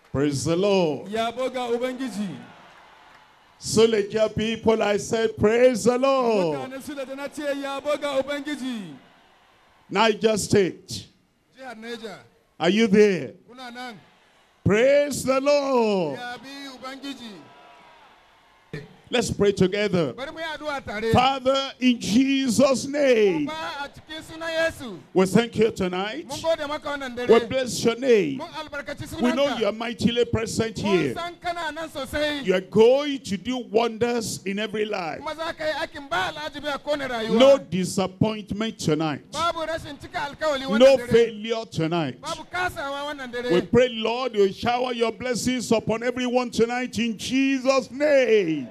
Praise the Lord. Suleja people, I said, praise the Lord. Niger State. Are you there? Praise the Lord. Let's pray together. Father, in Jesus' name, we thank you tonight. We bless your name. We know you are mightily present here. You are going to do wonders in every life. No disappointment tonight. No failure tonight. We pray, Lord, you shower your blessings upon everyone tonight in Jesus' name.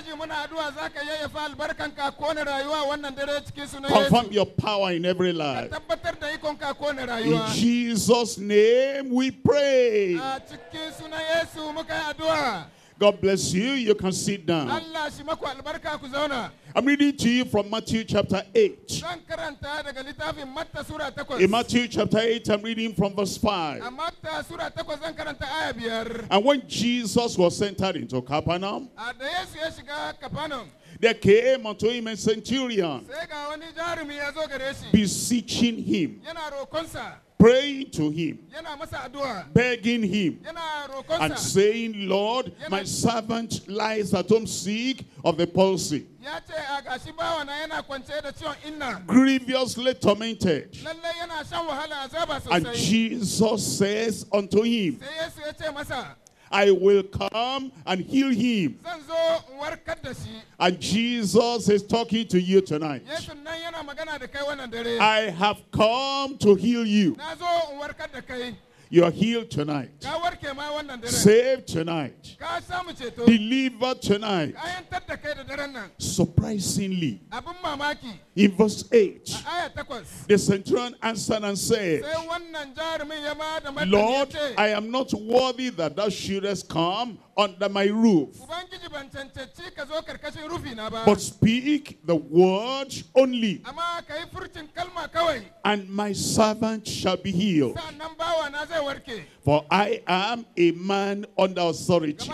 Confirm your power in every life. In Jesus' name we pray. God bless you. You can sit down. I'm reading to you from Matthew chapter 8. In Matthew chapter 8, I'm reading from verse 5. And when Jesus was entered into Capernaum, there came unto him a centurion, beseeching him, praying to him, begging him, and saying, Lord, my servant lies at home sick of the palsy, grievously tormented. And Jesus says unto him, I will come and heal him. And Jesus is talking to you tonight. I have come to heal you. You are healed tonight. Saved tonight. Delivered tonight. Surprisingly, in verse 8, the centurion answered and said, Lord, I am not worthy that thou shouldest come under my roof, but speak the word only, and my servant shall be healed. For I am a man under authority,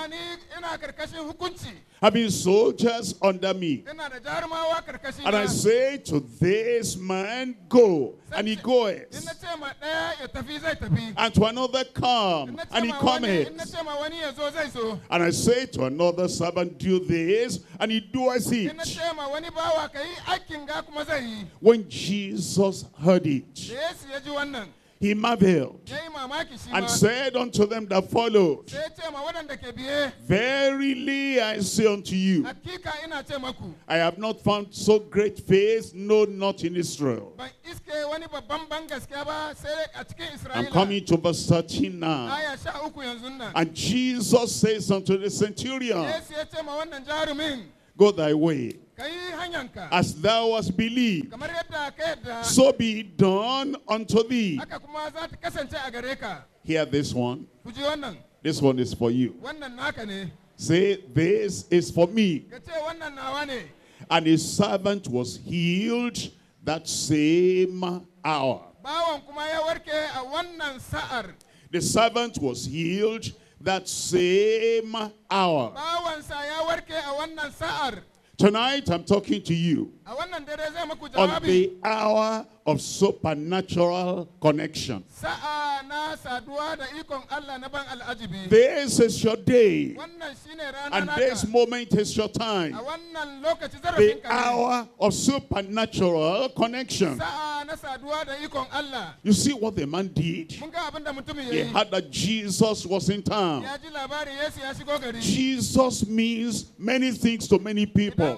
having soldiers under me. And I say to this man, go, and he goeth. And to another, come, and he cometh. And I say to another servant, do this, and he doeth it. When Jesus heard it, he marveled and said unto them that followed, verily I say unto you, I have not found so great faith, no, not in Israel. I'm coming to verse 13 now. And Jesus says unto the centurion, go thy way, as thou hast believed, so be it done unto thee. Hear this one. This one is for you. Say, this is for me. And his servant was healed that same hour. The servant was healed that same hour. Tonight I'm talking to you on the hour of supernatural connection. This is your day, and this moment is your time. The hour of supernatural connection. You see what the man did? He heard that Jesus was in town. Jesus means many things to many people.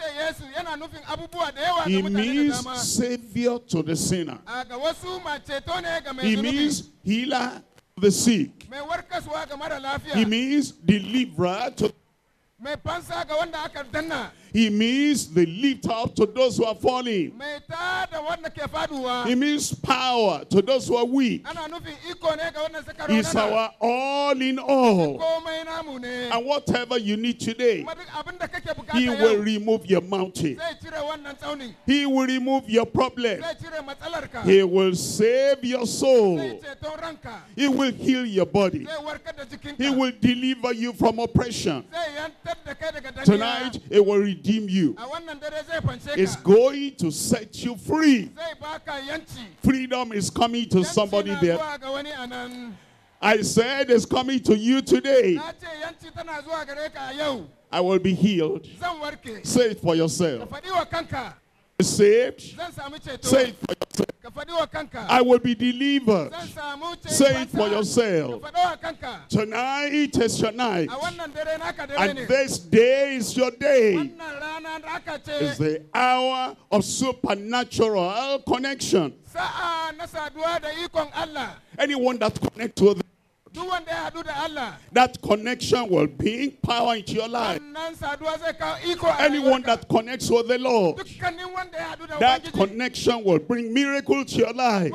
He means Savior to the sinner. He means healer to the sick. He means deliverer to He means the lift up to those who are falling. He means power to those who are weak. He's our all in all. And whatever you need today, He will remove your mountain. He will remove your problem. He will save your soul. He will heal your body. He will deliver you from oppression. Tonight, it will redeem you. It's going to set you free. Freedom is coming to somebody there. I said it's coming to you today. I will be healed. Say it for yourself. Saved. Say it for yourself. I will be delivered. Say it for yourself. Tonight is your night. And this day is your day. It's the hour of supernatural connection. Anyone that connects with that connection will bring power into your life. Anyone that connects with the Lord, that connection will bring miracle to your life.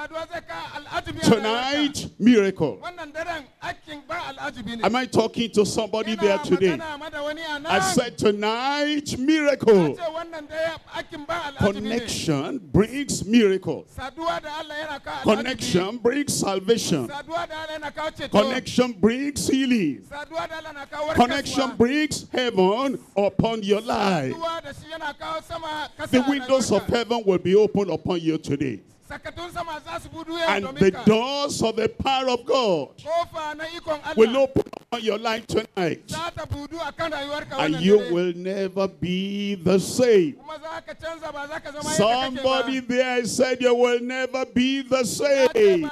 Tonight, miracle. Am I talking to somebody there today? I said tonight, miracle. Connection brings miracle. Connection brings salvation. Connection brings healing. Connection brings heaven upon your life. The windows of heaven will be opened upon you today. And the doors of the power of God will open upon your life tonight. And you will never be the same. Somebody there said you will never be the same.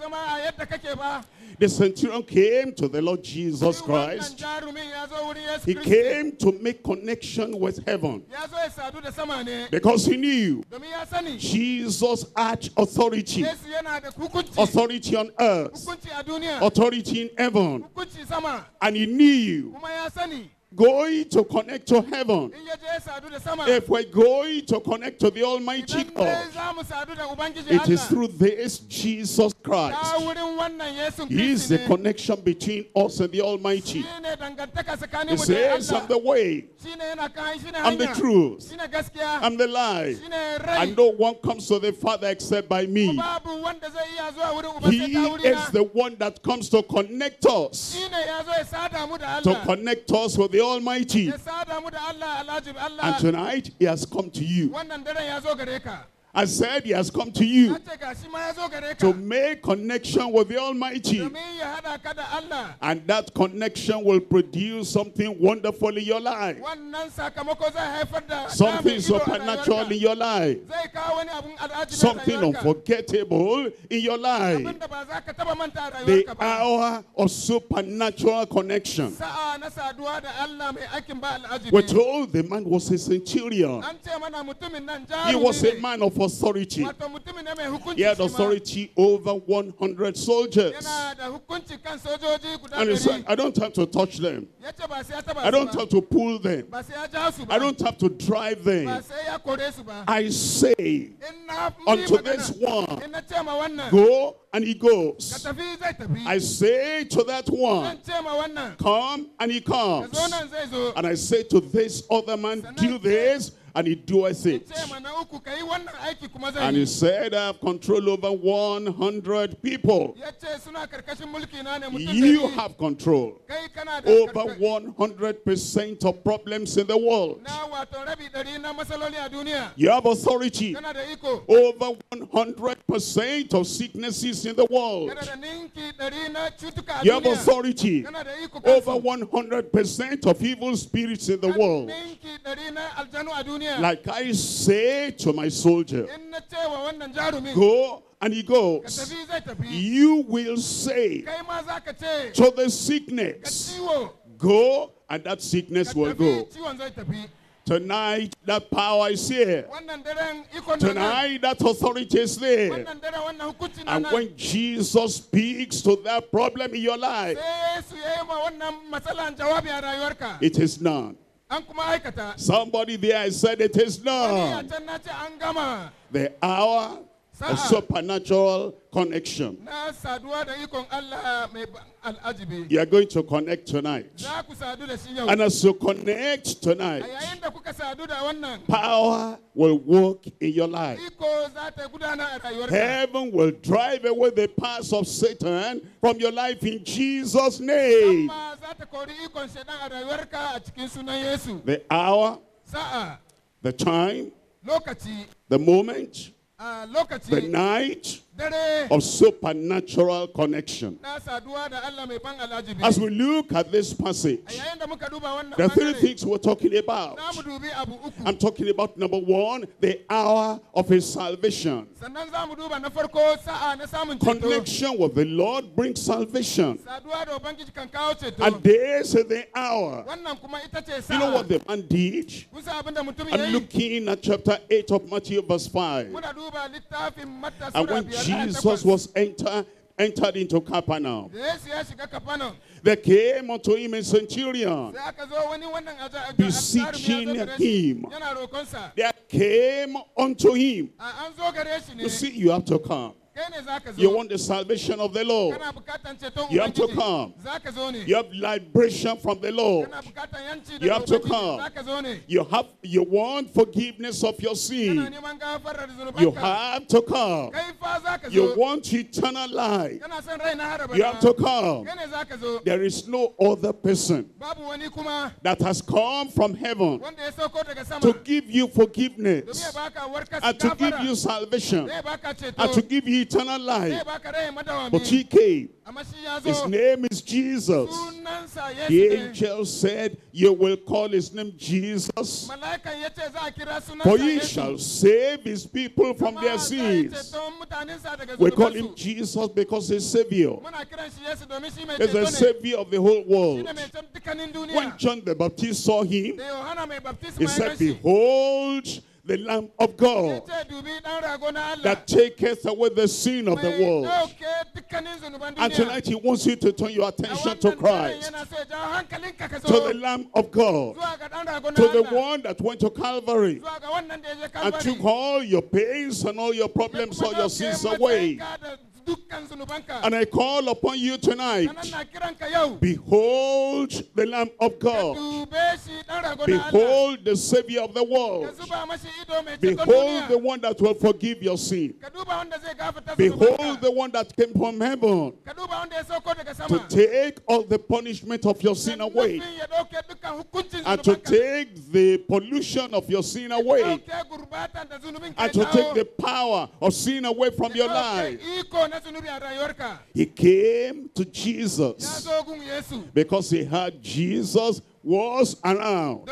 The centurion came to the Lord Jesus Christ. He came to make connection with heaven. Because he knew Jesus had authority. Authority on earth. Authority in heaven. And he knew going to connect to heaven. If we're going to connect to the Almighty God, it is through this Jesus Christ. He is the connection between us and the Almighty. He says, I'm the way, I'm the truth, I'm the life, and no one comes to the Father except by me. He is the one that comes to connect us, to connect us with the Almighty. And tonight he has come to you. I said he has come to you to make connection with the Almighty. And that connection will produce something wonderful in your life. Something supernatural in your life. Something unforgettable in your life. The hour of supernatural connection. We're told the man was a centurion. He was a man of authority. He had authority over 100 soldiers. And he said, I don't have to touch them. I don't have to pull them. I don't have to drive them. I say unto this one, go, and he goes. I say to that one, come, and he comes. And I say to this other man, do this, and he doeth it. And he said, I have control over 100 people. You have control over 100% of problems in the world. You have authority over 100% of sicknesses in the world. You have authority over 100% of evil spirits in the world. Like I say to my soldier, go, and he goes. You will say to the sickness, go, and that sickness will go. Tonight, that power is here. Tonight, that authority is there. And when Jesus speaks to that problem in your life, it is none. Somebody there said it is none. The hour a supernatural connection. You are going to connect tonight. And as you connect tonight, power will work in your life. Heaven will drive away the powers of Satan from your life in Jesus' name. The hour, the time, the moment, the night of supernatural connection. As we look at this passage, there are three things we're talking about. I'm talking about number one, the hour of his salvation. Connection with the Lord brings salvation. And this is the hour. You know what the man did? I'm looking at chapter 8 of Matthew verse 5. And when Jesus was entered into Capernaum, there came unto him a centurion, beseeching him. There came unto him. You see, you have to come. You want the salvation of the Lord. You have to come. You have liberation from the Lord. You have to come. You want forgiveness of your sin. You have to come. You want eternal life. You have to come. There is no other person that has come from heaven to give you forgiveness and to give you salvation and to give you eternal life. But he came. His name is Jesus. The angel said, you will call his name Jesus, for he shall save his people from their sins. We call him Jesus because he's Savior. He's the Savior of the whole world. When John the Baptist saw him, he said, behold, the Lamb of God that taketh away the sin of the world. And tonight he wants you to turn your attention to Christ, to the Lamb of God, to the one that went to Calvary and took all your pains and all your problems, all your sins away. And I call upon you tonight. Behold the Lamb of God. Behold the Savior of the world. Behold the one that will forgive your sin. Behold the one that came from heaven to take all the punishment of your sin away and to take the pollution of your sin away and to take the power of sin away from your life. He came to Jesus because he heard Jesus was around.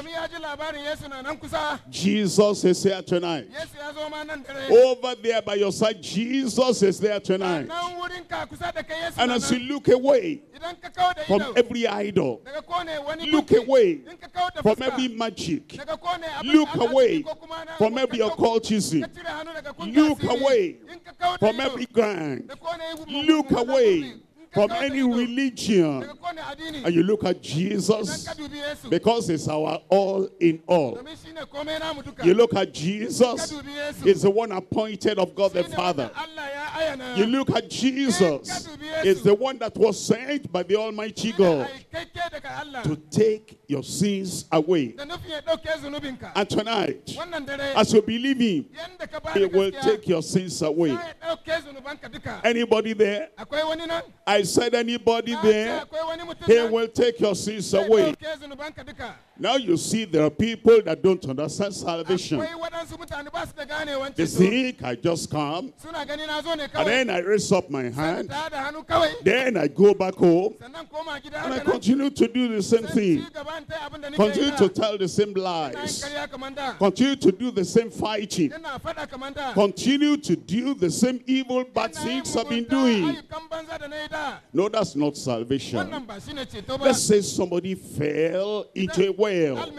Jesus is here tonight. Over there by your side, Jesus is there tonight. And as you look away from every idol, look away from every magic, look away from every occultism, look away from every gang, look away from any religion, and you look at Jesus because it's our all in all. You look at Jesus, it's the one appointed of God the Father. You look at Jesus, it's the one that was sent by the Almighty God to take your sins away. And tonight, as you believe him, he will take your sins away. Anybody there? I said anybody there? He will take your sins away. Now you see there are people that don't understand salvation. They think I just come and then I raise up my hand, then I go back home and I continue to do the same thing, continue to tell the same lies, continue to do the same fighting, continue to do the same evil bad things I've been doing. No, that's not salvation. Let's say somebody fell into a well,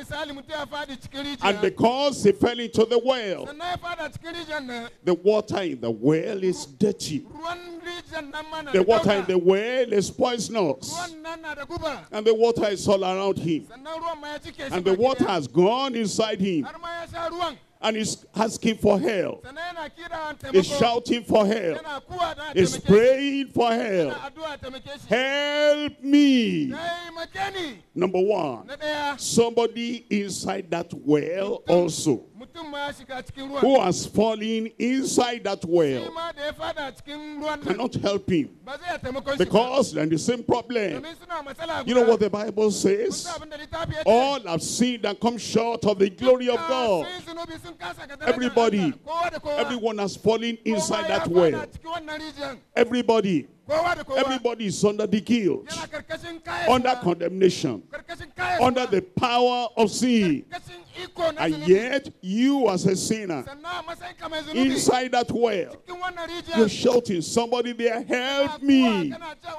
and because he fell into the well, the water in the well is dirty. The water in the well is poisonous. And the water is all around him. And the water has gone inside him. and is asking for help, is shouting for help, is praying for help. Help me. Number one, somebody inside that well also, who has fallen inside that well, cannot help him because they're in the same problem. You know what the Bible says? All have sinned and come short of the glory of God. Everybody, everyone has fallen inside that well. Everybody is under the guilt, under condemnation, under the power of sin. And yet, you as a sinner, inside that well, you're shouting, somebody there, help me.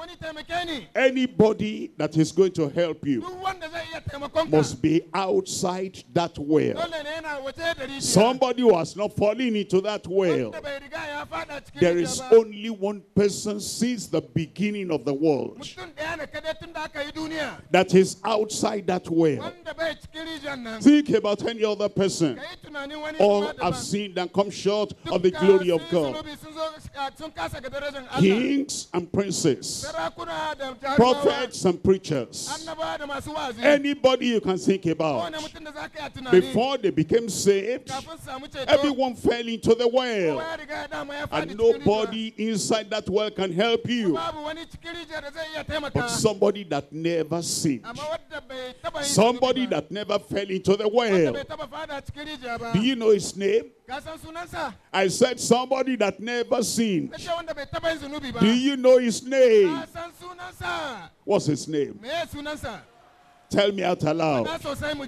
Anybody that is going to help you must be outside that well. Somebody who has not fallen into that well. There is only one person since the beginning of the world that is outside that well. Think about any other person. All have sinned and come short of the glory of God. Kings and princes, prophets and preachers, anybody you can think about. Before they became saved, everyone fell into the well, and nobody inside that well can help you. But somebody that never sinned, somebody that never fell into the well. Do you know his name? I said somebody that never sinned. Do you know his name? What's his name? Tell me out aloud.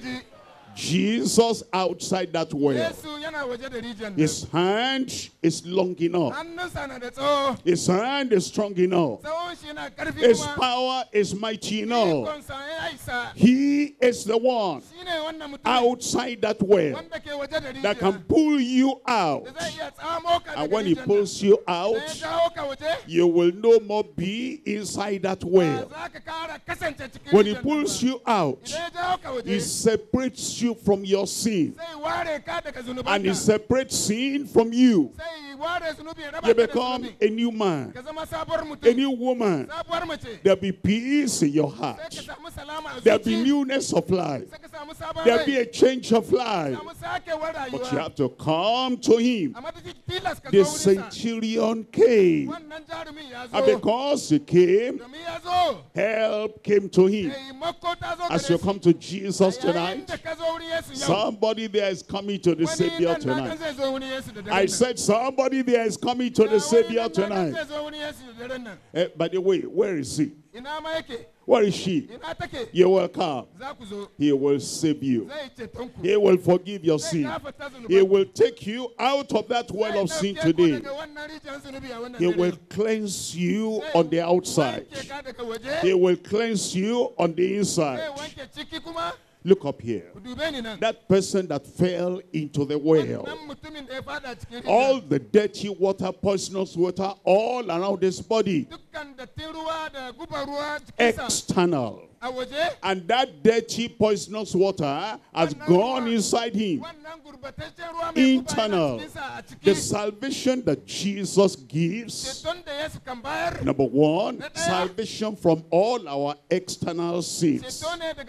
Jesus outside that well. His hand is long enough. His hand is strong enough. His power is mighty enough. He is the one outside that well that can pull you out. And when he pulls you out, you will no more be inside that well. When he pulls you out, he separates you from your sin, and he separates sin from you. You become a new man, a new woman. There'll be peace in your heart. There'll be newness of life. There'll be a change of life. But you have to come to him. The centurion came, and because he came, help came to him. As you come to Jesus tonight, somebody there is coming to the Savior tonight. I said somebody there is coming to the Savior tonight. By the way, where is he? Where is she? You will come. He will save you. He will forgive your sin. He will take you out of that well of sin today. He will cleanse you on the outside. He will cleanse you on the inside. Look up here. That person that fell into the well. All the dirty water, poisonous water, all around his body. External. And that dirty, poisonous water has gone inside him. Internal. The salvation that Jesus gives. Number one, salvation from all our external sins.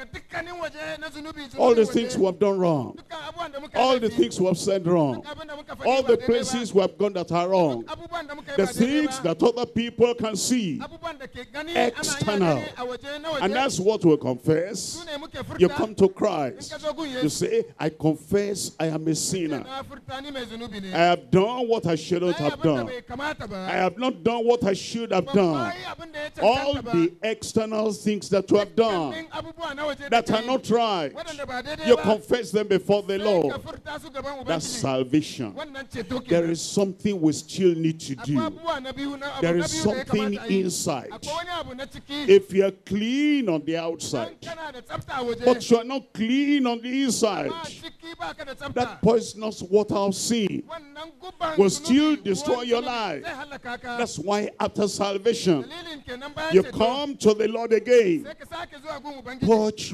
All the things we have done wrong. All the things we have said wrong. All the places we have gone that are wrong. The things that other people can see. External. And that's what we confess. You come to Christ. You say, I confess I am a sinner. I have done what I shouldn't have done. I have not done what I should have done. All the external things that you have done that are not right, you confess them before the Lord. That's salvation. There is something we still need to do. There is something inside. If you are clean on the outside, but you are not clean on the inside, that poisonous water of sin will still destroy your life. That's why after salvation, you come to the Lord again. Purge me.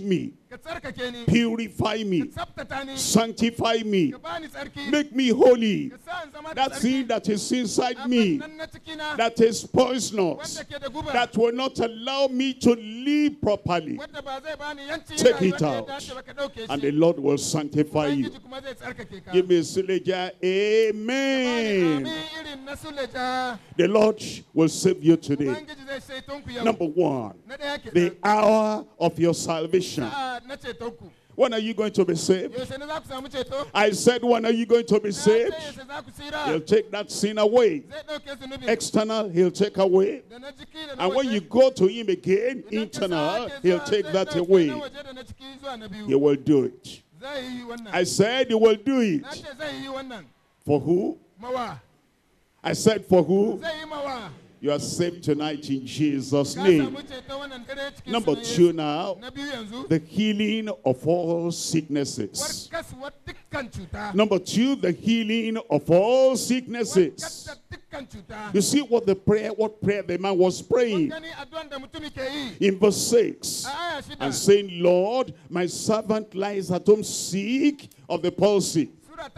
Purify me. Sanctify me. Make me holy. That sin that is inside me, that is poisonous, that will not allow me to live properly, take it out, and the Lord will sanctify you. Give me a Suleja. Amen. The Lord will save you today. Number one, the hour of your salvation. When are you going to be saved? I said, when are you going to be saved? He'll take that sin away. External, he'll take away. And when you go to him again, internal, he'll take that away. He will do it. I said he will do it. For who? I said for who? You are saved tonight in Jesus' name. Number two now, the healing of all sicknesses. Number two, the healing of all sicknesses. You see what prayer the man was praying in verse 6 and saying, Lord, my servant lies at home sick of the palsy,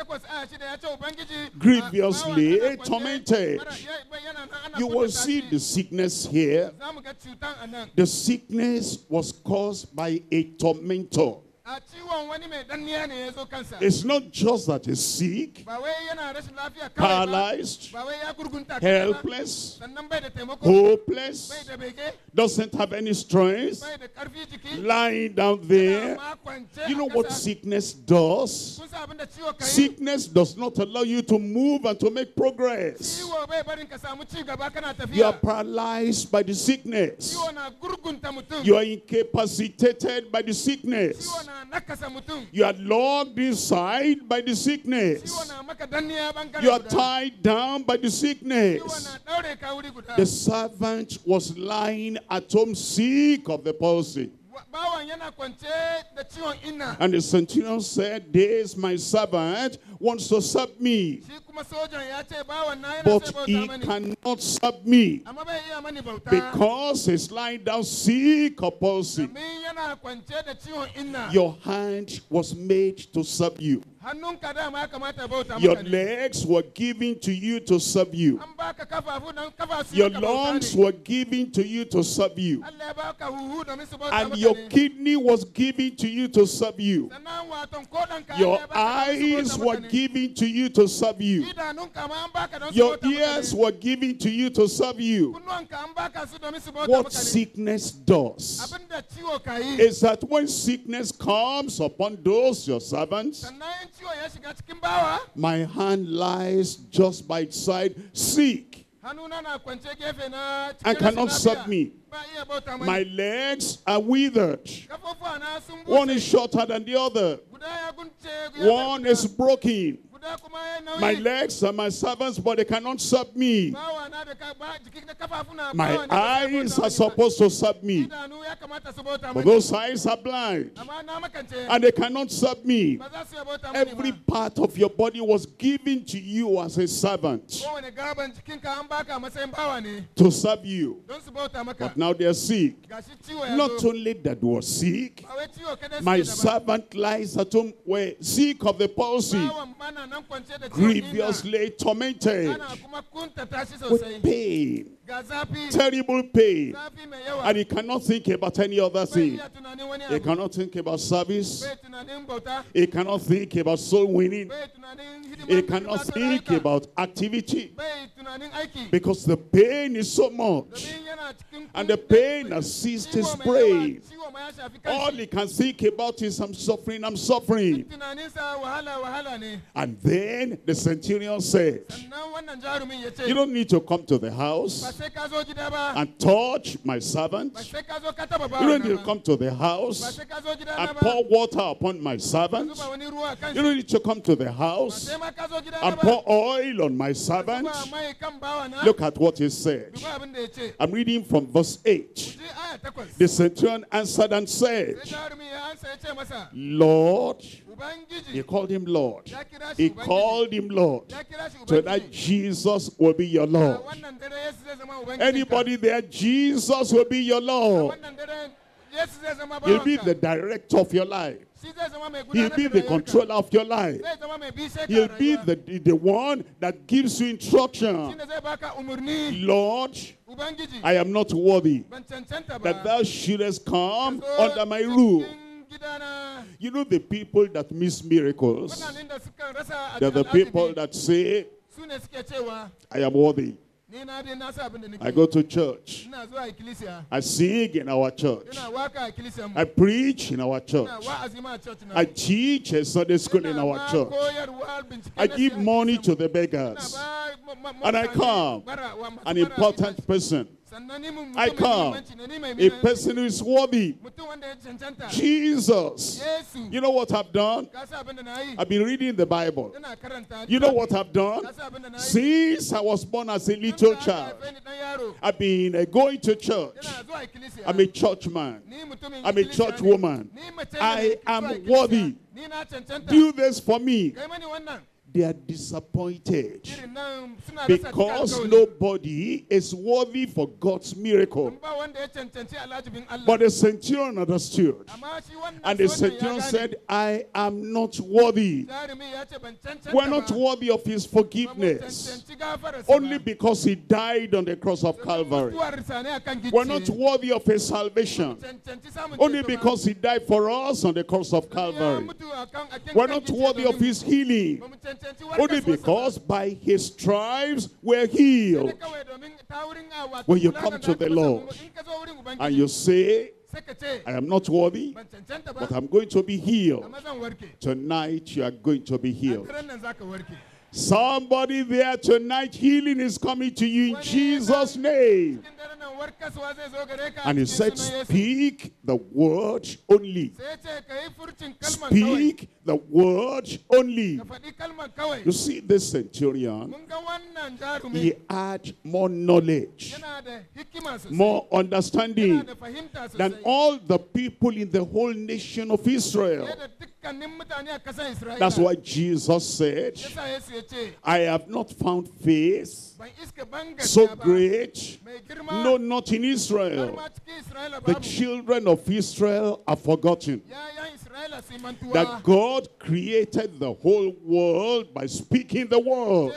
grievously tormented. You will see the sickness here. The sickness was caused by a tormentor. It's not just that he's sick, paralyzed, helpless, hopeless, doesn't have any strength, lying down there. You know what sickness does? Sickness does not allow you to move and to make progress. You are paralyzed by the sickness. You are incapacitated by the sickness. You are locked inside by the sickness. You are tied down by the sickness. The servant was lying at home sick of the palsy. And the centurion said, this my servant wants to serve me, but he cannot serve me because he's lying down sick of palsy. Your hand was made to serve you. Your legs were given to you to serve you. Your lungs were given to you to serve you. And your kidney was given to you to serve you. Your eyes were given to you to serve you. Your ears were given to you to serve you. What sickness does is that when sickness comes upon those your servants, my hand lies just by its side, sick, and cannot serve me. My legs are withered. One is shorter than the other. One is broken. My legs are my servants, but they cannot serve me. My eyes are supposed to serve me, but those eyes are blind, and they cannot serve me. Every part of your body was given to you as a servant to serve you, but now they are sick. Not only that they were sick, my servant lies at home sick of the palsy, grievously tormented with pain, terrible pain, and he cannot think about any other thing. He cannot think about service. He cannot think about soul winning. He cannot think about activity because the pain is so much, and the pain has ceased his brain. All he can think about is, I'm suffering, I'm suffering. And then the centurion said, you don't need to come to the house and touch my servant. You don't need to come to the house and pour water upon my servant. You don't need to come to the house and pour oil on my servant. Look at what he said. I'm reading from verse 8. The centurion answered and said, Lord, he called him Lord. He called him Lord. So that Jesus will be your Lord. Anybody there, Jesus will be your Lord. He'll be the director of your life. He'll be the controller of your life. He'll be the one that gives you instruction. Lord, I am not worthy that thou shouldest come under my roof. You know the people that miss miracles? They're the people that say, I am worthy. I go to church. I sing in our church. I preach in our church. I teach a Sunday school in our church. I give money to the beggars. And I come, an important person. I come, a person who is worthy. Jesus. You know what I've done? I've been reading the Bible. You know what I've done? Since I was born as a little child, I've been going to church. I'm a church man. I'm a church woman. I am worthy. Do this for me. They are disappointed because nobody is worthy for God's miracle. But the centurion understood. And the centurion said, I am not worthy. We're not worthy of his forgiveness. Only because he died on the cross of Calvary. We're not worthy of his salvation. Only because he died for us on the cross of Calvary. We're not worthy of his healing. Only because by his stripes we're healed. When you come to the Lord and you say, I am not worthy, but I'm going to be healed. Tonight you are going to be healed. Somebody there tonight, healing is coming to you in Jesus' name. And he said, speak the word only. Speak the word only. You see, this centurion, he had more knowledge, more understanding than all the people in the whole nation of Israel. That's why Jesus said, I have not found faith so great, no, not in Israel. The children of Israel are forgotten that God created the whole world by speaking the word.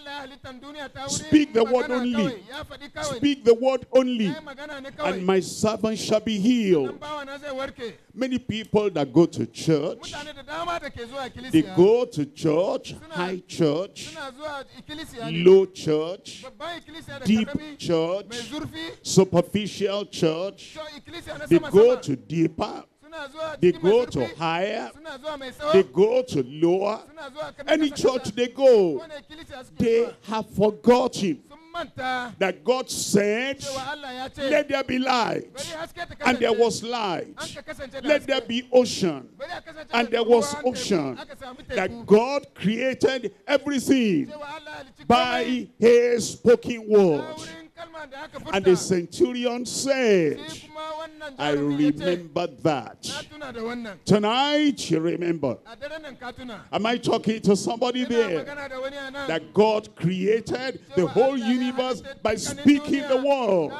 Speak the word only. Speak the word only. And my servant shall be healed. Many people that go to church, they go to church, high church, low church, deep church, superficial church. They go to deeper. They go to higher. They go to lower. Any church they go, they have forgotten that God said, let there be light. And there was light. Let there be ocean. And there was ocean. That God created everything by his spoken word. And the centurion said, I remember that. Tonight you remember. Am I talking to somebody there? That God created the whole universe by speaking the word.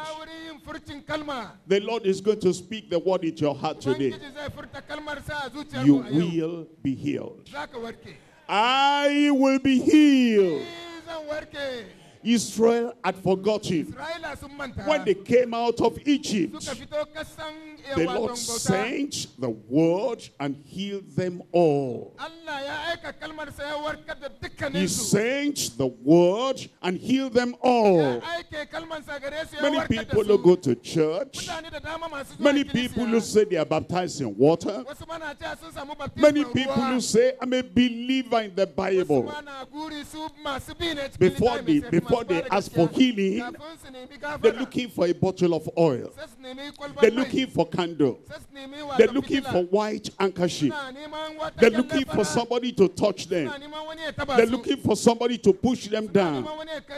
The Lord is going to speak the word into your heart today. You will be healed. I will be healed. Israel had forgotten when they came out of Egypt. The Lord sent the word and healed them all. He sent the word and healed them all. Many people who go to church, many people who say they are baptized in water, many people who say, I'm a believer in the Bible. Before they ask for healing, they're looking for a bottle of oil. They're looking for candle. They're looking for white handkerchief. They're looking for somebody to touch them. They're looking for somebody to push them down.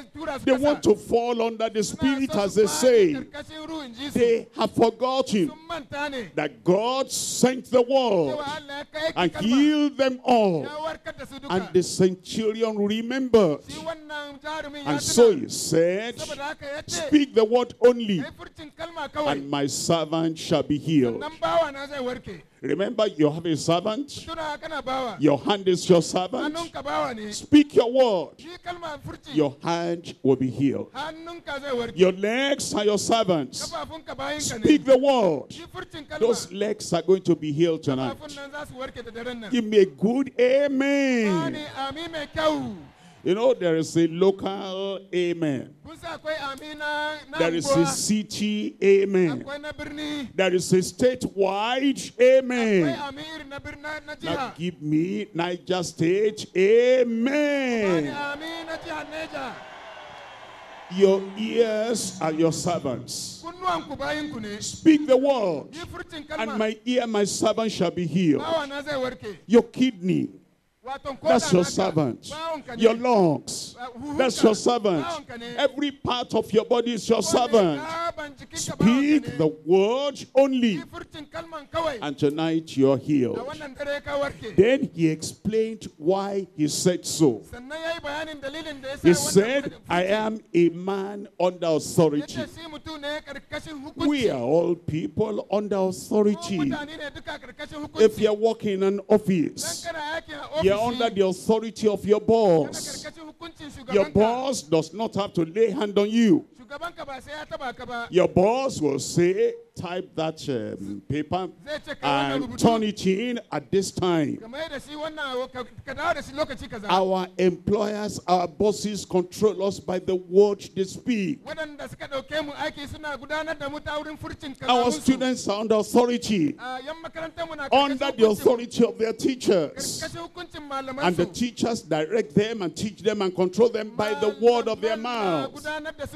They want to fall under the Spirit, as they say. They have forgotten that God sent the word and healed them all. And the centurion remembered. And so he said, speak the word only, and my servant shall be healed. Remember, you have a servant. Your hand is your servant. Speak your word. Your hand will be healed. Your legs are your servants. Speak the word. Those legs are going to be healed tonight. Give me a good amen. You know, there is a local amen. There is a city amen. There is a statewide amen. Now give me Niger State amen. Your ears are your servants. Speak the word, and my ear, my servant shall be healed. Your kidney, that's your servant. Your lungs, that's your servant. Every part of your body is your servant. Speak the word only, and tonight you're healed. Then he explained why he said so. He said, I am a man under authority. We are all people under authority. If you're working in an office, you're under the authority of your boss. Your boss does not have to lay hand on you. Your boss will say, type that paper and turn it in at this time. Our employers, our bosses control us by the word they speak. Our students are under authority, under the authority of their teachers. And the teachers direct them and teach them and control them by the word of their mouths.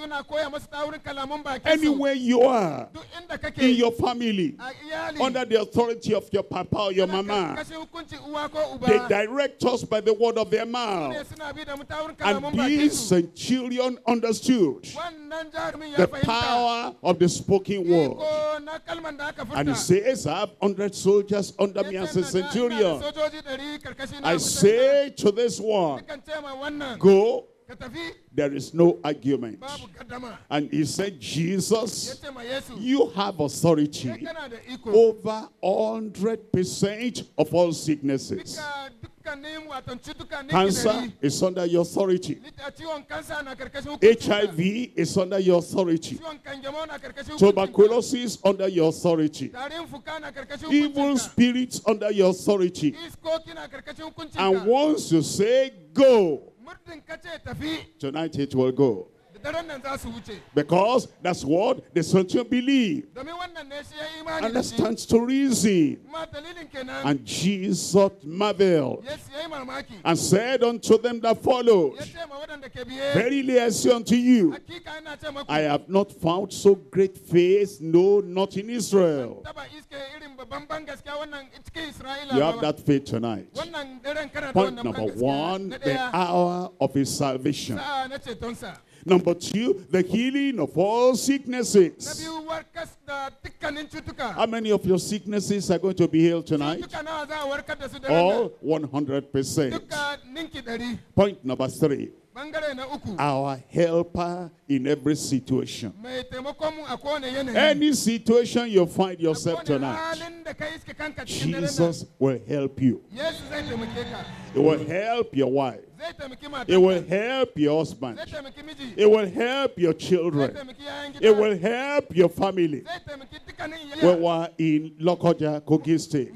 Anywhere you are, in your family, under the authority of your papa or your mama, they direct us by the word of their mouth. And this centurion understood the power of the spoken word. And he says, I have 100 soldiers under me as a centurion. I say to this one, go. There is no argument. And he said, Jesus, you have authority over 100% of all sicknesses. Cancer is under your authority. HIV is under your authority. Tuberculosis under your authority. Evil spirits under your authority. And once you say go, tonight it will go. Because that's what the centurion believed. Understands to reason. And Jesus marveled and said unto them that followed, verily I say unto you, I have not found so great faith, no, not in Israel. You have that faith tonight. Point number one, the hour of his salvation. Number two, the healing of all sicknesses. How many of your sicknesses are going to be healed tonight? All 100%. Point number three, our helper in every situation. Any situation you find yourself tonight, Jesus will help you. He will help your wife. It will help your husband. It will help your children. It will help your family. We were in Lokoja, Kogi State.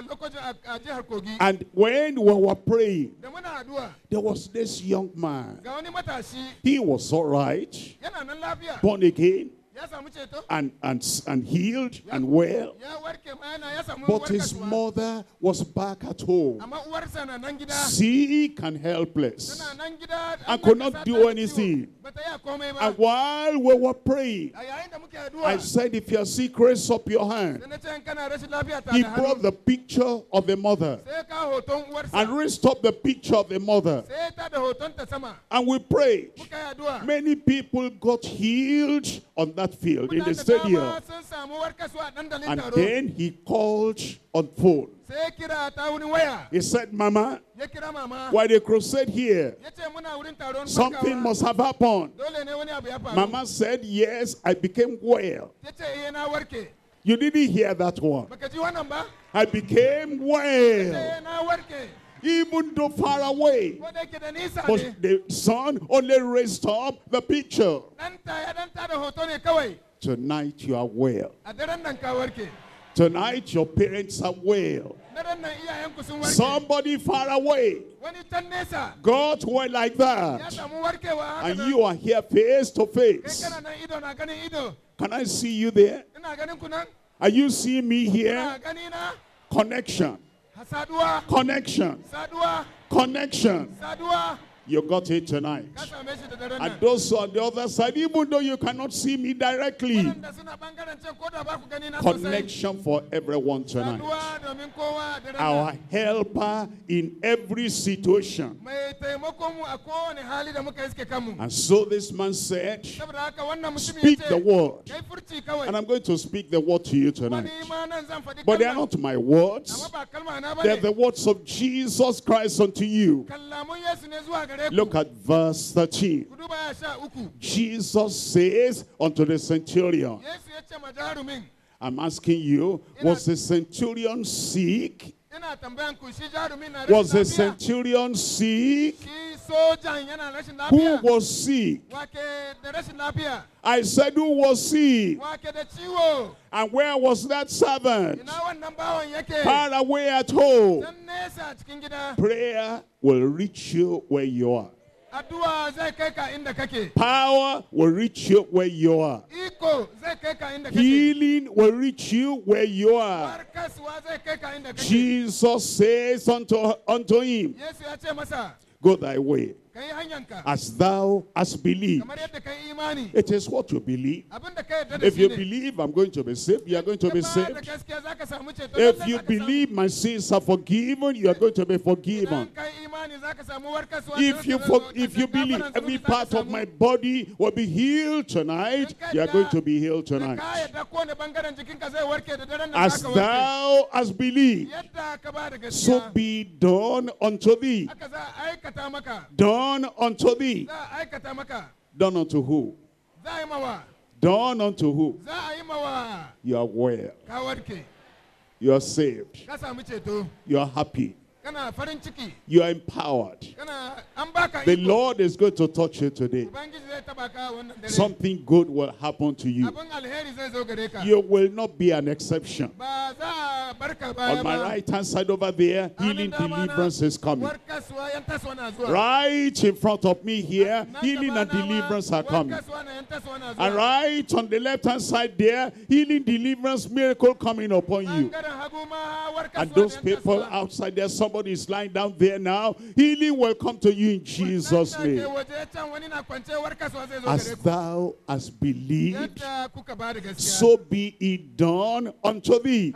And when we were praying, there was this young man. He was all right, born again, and healed and well. But his mother was back at home, sick and helpless, and could not do anything. And while we were praying, I said, if you're sick, raise up your hand. He brought the picture of the mother and raised up the picture of the mother. And we prayed. Many people got healed on that field, in the stadium. And then he called on phone. He said, Mama, while the crusade here, something must have happened. Mama said, yes, I became well. You didn't hear that one. I became well. Even though far away. But the sun only raised up the picture. Tonight you are well. Tonight your parents are well. Somebody far away got well like that. And you are here face to face. Can I see you there? Are you seeing me here? Connection. Connection. Connection. You got it tonight. And those on the other side, even though you cannot see me directly, connection for everyone tonight. Our helper in every situation. And so this man said, speak the word. And I'm going to speak the word to you tonight. But they are not my words. They are the words of Jesus Christ unto you. Look at verse 13. Jesus says unto the centurion, I'm asking you, was the centurion sick? Was the centurion sick? Who was sick? I said, who was sick? And where was that servant? Far away at home. Prayer will reach you where you are. Power will reach you where you are. Healing will reach you where you are. Jesus says unto him, go thy way, as thou hast believed. It is what you believe. If you believe I'm going to be saved, you are going to be saved. If you believe my sins are forgiven, you are going to be forgiven. If you believe every part of my body will be healed tonight, you are going to be healed tonight. As thou hast believed, so be done unto thee. Done unto thee. Done unto who? Done unto who? You are well. You are saved. You are happy. You are empowered. The Lord is going to touch you today. Something good will happen to you. You will not be an exception. On my right hand side over there, healing deliverance is coming. Right in front of me here, healing and deliverance are coming. And right on the left hand side there, healing deliverance miracle coming upon you. And those people outside there, somebody is lying down there now, healing will come to you in Jesus' name. As thou hast believed, so be it done unto thee.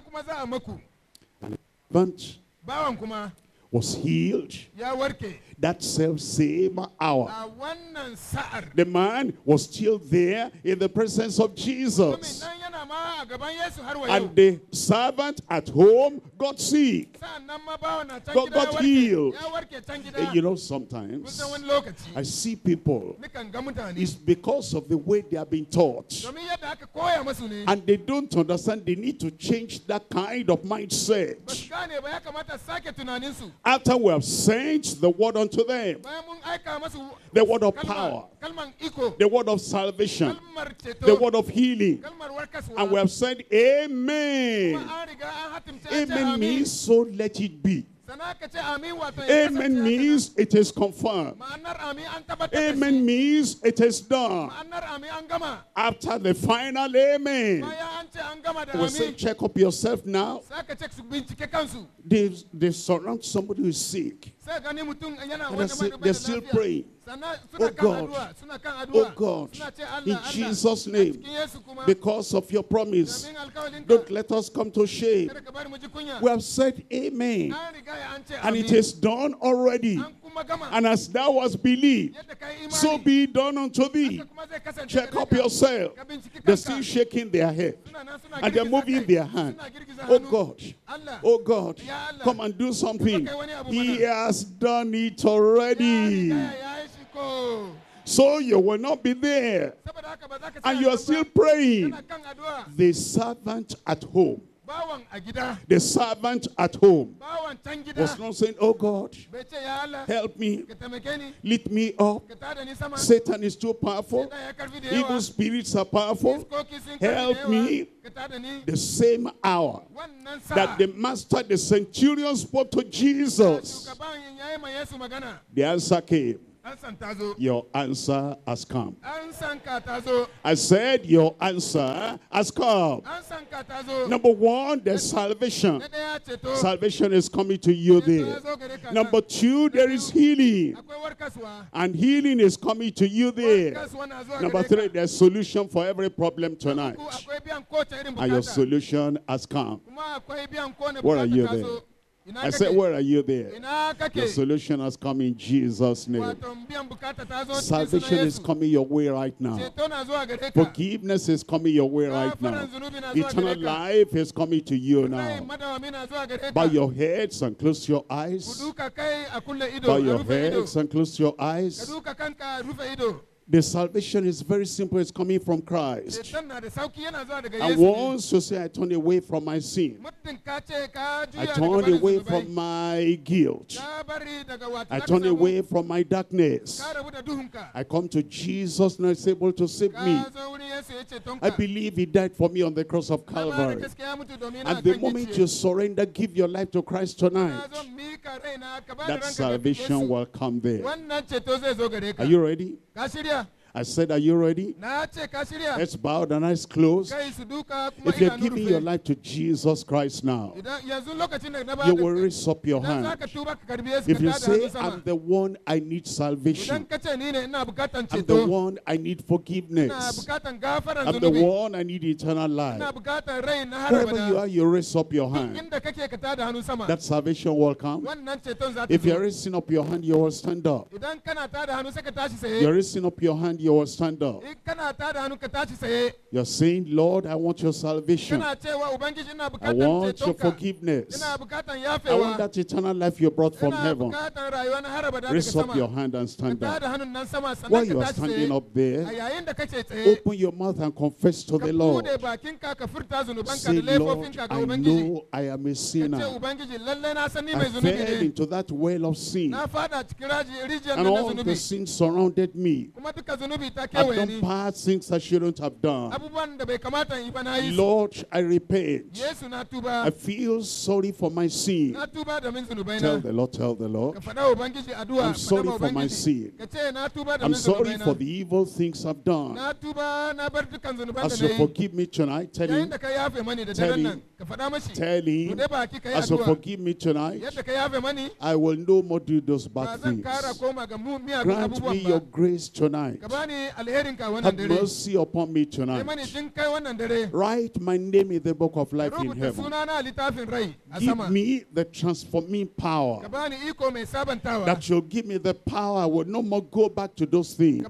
But was healed that self-same hour. The man was still there in the presence of Jesus. And the servant at home got sick. Got healed. You know, sometimes I see people, it's because of the way they have been taught. And they don't understand they need to change that kind of mindset. After we have sent the word unto them, the word of power, the word of salvation, the word of healing, and we have said amen. Amen means so let it be. Amen means it is confirmed. Amen means it is done. After the final amen, we say check up yourself now. They surround somebody who is sick. They're still praying. Oh God. Oh God. In Jesus' name. Because of your promise. Don't let us come to shame. We have said amen. And it is done already. And as thou hast believed, so be done unto thee. Check up yourself. They're still shaking their head. And they're moving their hand. Oh God. Oh God. Come and do something. He has done it already. So you will not be there. And you are still praying. The servant at home. The servant at home was not saying, oh God, help me, lift me up. Satan is too powerful. Evil spirits are powerful. Help me. The same hour that the master, the centurion, spoke to Jesus, the answer came. Your answer has come. I said your answer has come. Number one, there's salvation. Salvation is coming to you there. Number two, there is healing. And healing is coming to you there. Number three, there's solution for every problem tonight. And your solution has come. Where are you there? I said, where are you there? Your solution has come in Jesus' name. Salvation is coming your way right now. Forgiveness is coming your way right now. Eternal life is coming to you now. Bow your heads and close your eyes. Bow your heads and close your eyes. The salvation is very simple. It's coming from Christ. And once you say, I turn away from my sin, I turn away from my guilt, I turn away from my darkness, I come to Jesus and is able to save me. I believe he died for me on the cross of Calvary. And the moment you surrender, give your life to Christ tonight, that salvation will come there. Are you ready? I said, are you ready? Let's bow the eyes closed. If you're giving your life to Jesus Christ now, you will raise up your hand. If you say, I'm the one I need salvation, I'm the one I need forgiveness, I'm the one I need eternal life, wherever you are, you raise up your hand. That salvation will come. If you're raising up your hand, you will stand up. You're raising up your hand, you will stand up. You're saying, Lord, I want your salvation. I want your forgiveness. I want that eternal life you brought from heaven. Raise up your hand and stand up. While you are standing up there, open your mouth and confess to the Lord. Say, Lord, I know I am a sinner. I fell into that well of sin. And all the sins surrounded me. I've done bad things I shouldn't have done. Lord, I repent. I feel sorry for my sin. Tell the Lord, tell the Lord. I'm sorry for my sin. I'm sorry for the evil things I've done. As you forgive me tonight, tell him. Tell him. Tell him. As you forgive me tonight, I will no more do those bad things. Grant me your grace tonight. Have mercy upon me tonight. Write my name in the book of life in heaven. Give me the transforming power. That you'll give me the power. I will no more go back to those things.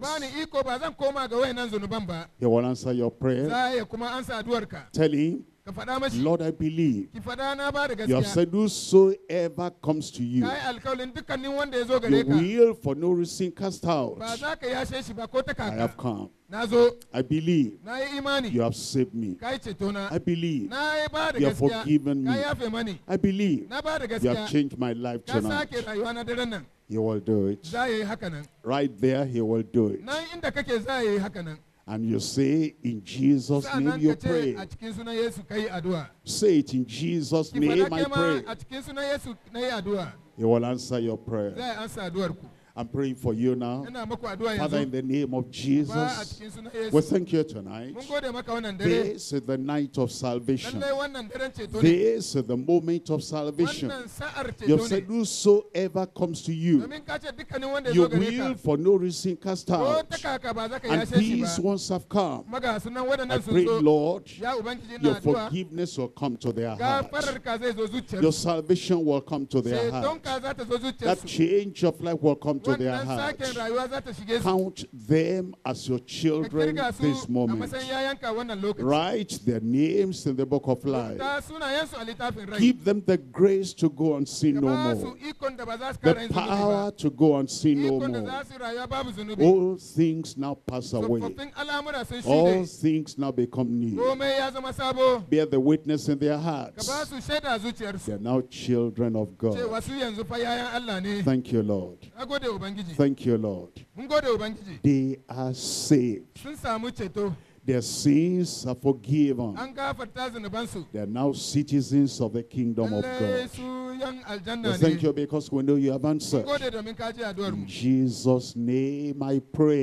He will answer your prayer. Tell him, Lord, I believe. You have said, whosoever comes to you, you will for no reason cast out. I have come. I believe you have saved me. I believe you have forgiven me. I believe you have changed my life tonight. He will do it. Right there, he will do it. And you say, in Jesus' name you pray. Say it, in Jesus' name I pray. He will answer your prayer. I'm praying for you now. Father, in the name of Jesus, we thank you tonight. This is the night of salvation. This is the moment of salvation. You said, whosoever comes to you, you will for no reason cast out. And these ones have come. I pray, Lord, your forgiveness will come to their hearts. Your salvation will come to their hearts. That change of life will come to their hearts. Count them as your children this moment. Write their names in the book of life. Give them the grace to go and sin no more. The power to go and sin no more. All things now pass away. All things now become new. Bear the witness in their hearts. They are now children of God. Thank you, Lord. Thank you, Lord. They are saved. Their sins are forgiven. They are now citizens of the kingdom of God. We thank you because we know you have answered. In Jesus' name I pray.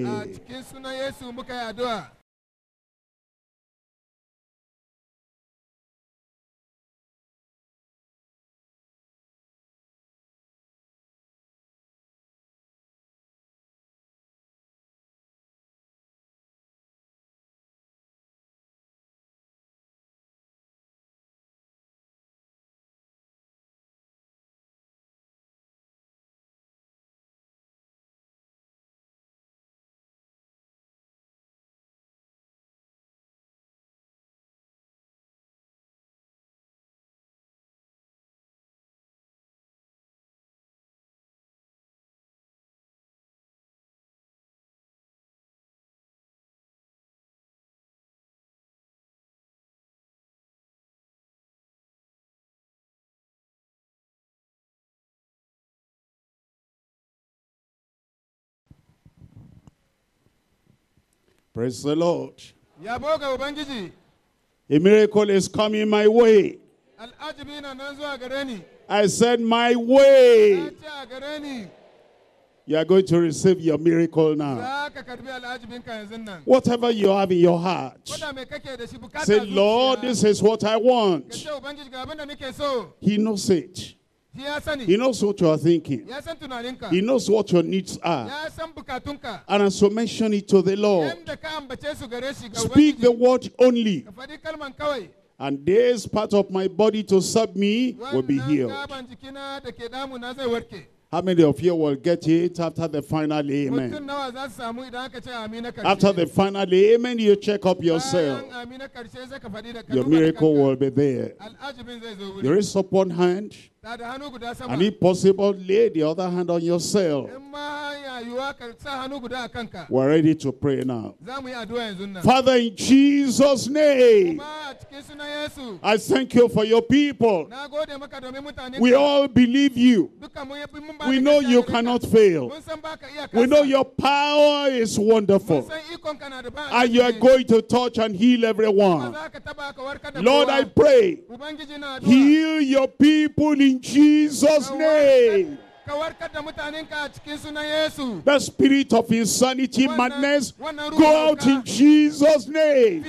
Praise the Lord. A miracle is coming my way. I said my way. You are going to receive your miracle now. Whatever you have in your heart, say, Lord, this is what I want. He knows it. He knows what you are thinking. He knows what your needs are. And as you mention it to the Lord, speak the word only. And this part of my body to serve me will be healed. How many of you will get it after the final amen? After the final amen, you check up yourself. Your miracle will be there. You raise up one hand, and if possible, lay the other hand on yourself. We're ready to pray now. Father, in Jesus' name, I thank you for your people. We all believe you. We know you cannot fail. We know your power is wonderful. And you are going to touch and heal everyone. Lord, I pray, heal your people in Jesus' name. The spirit of insanity, madness, go out in Jesus' name.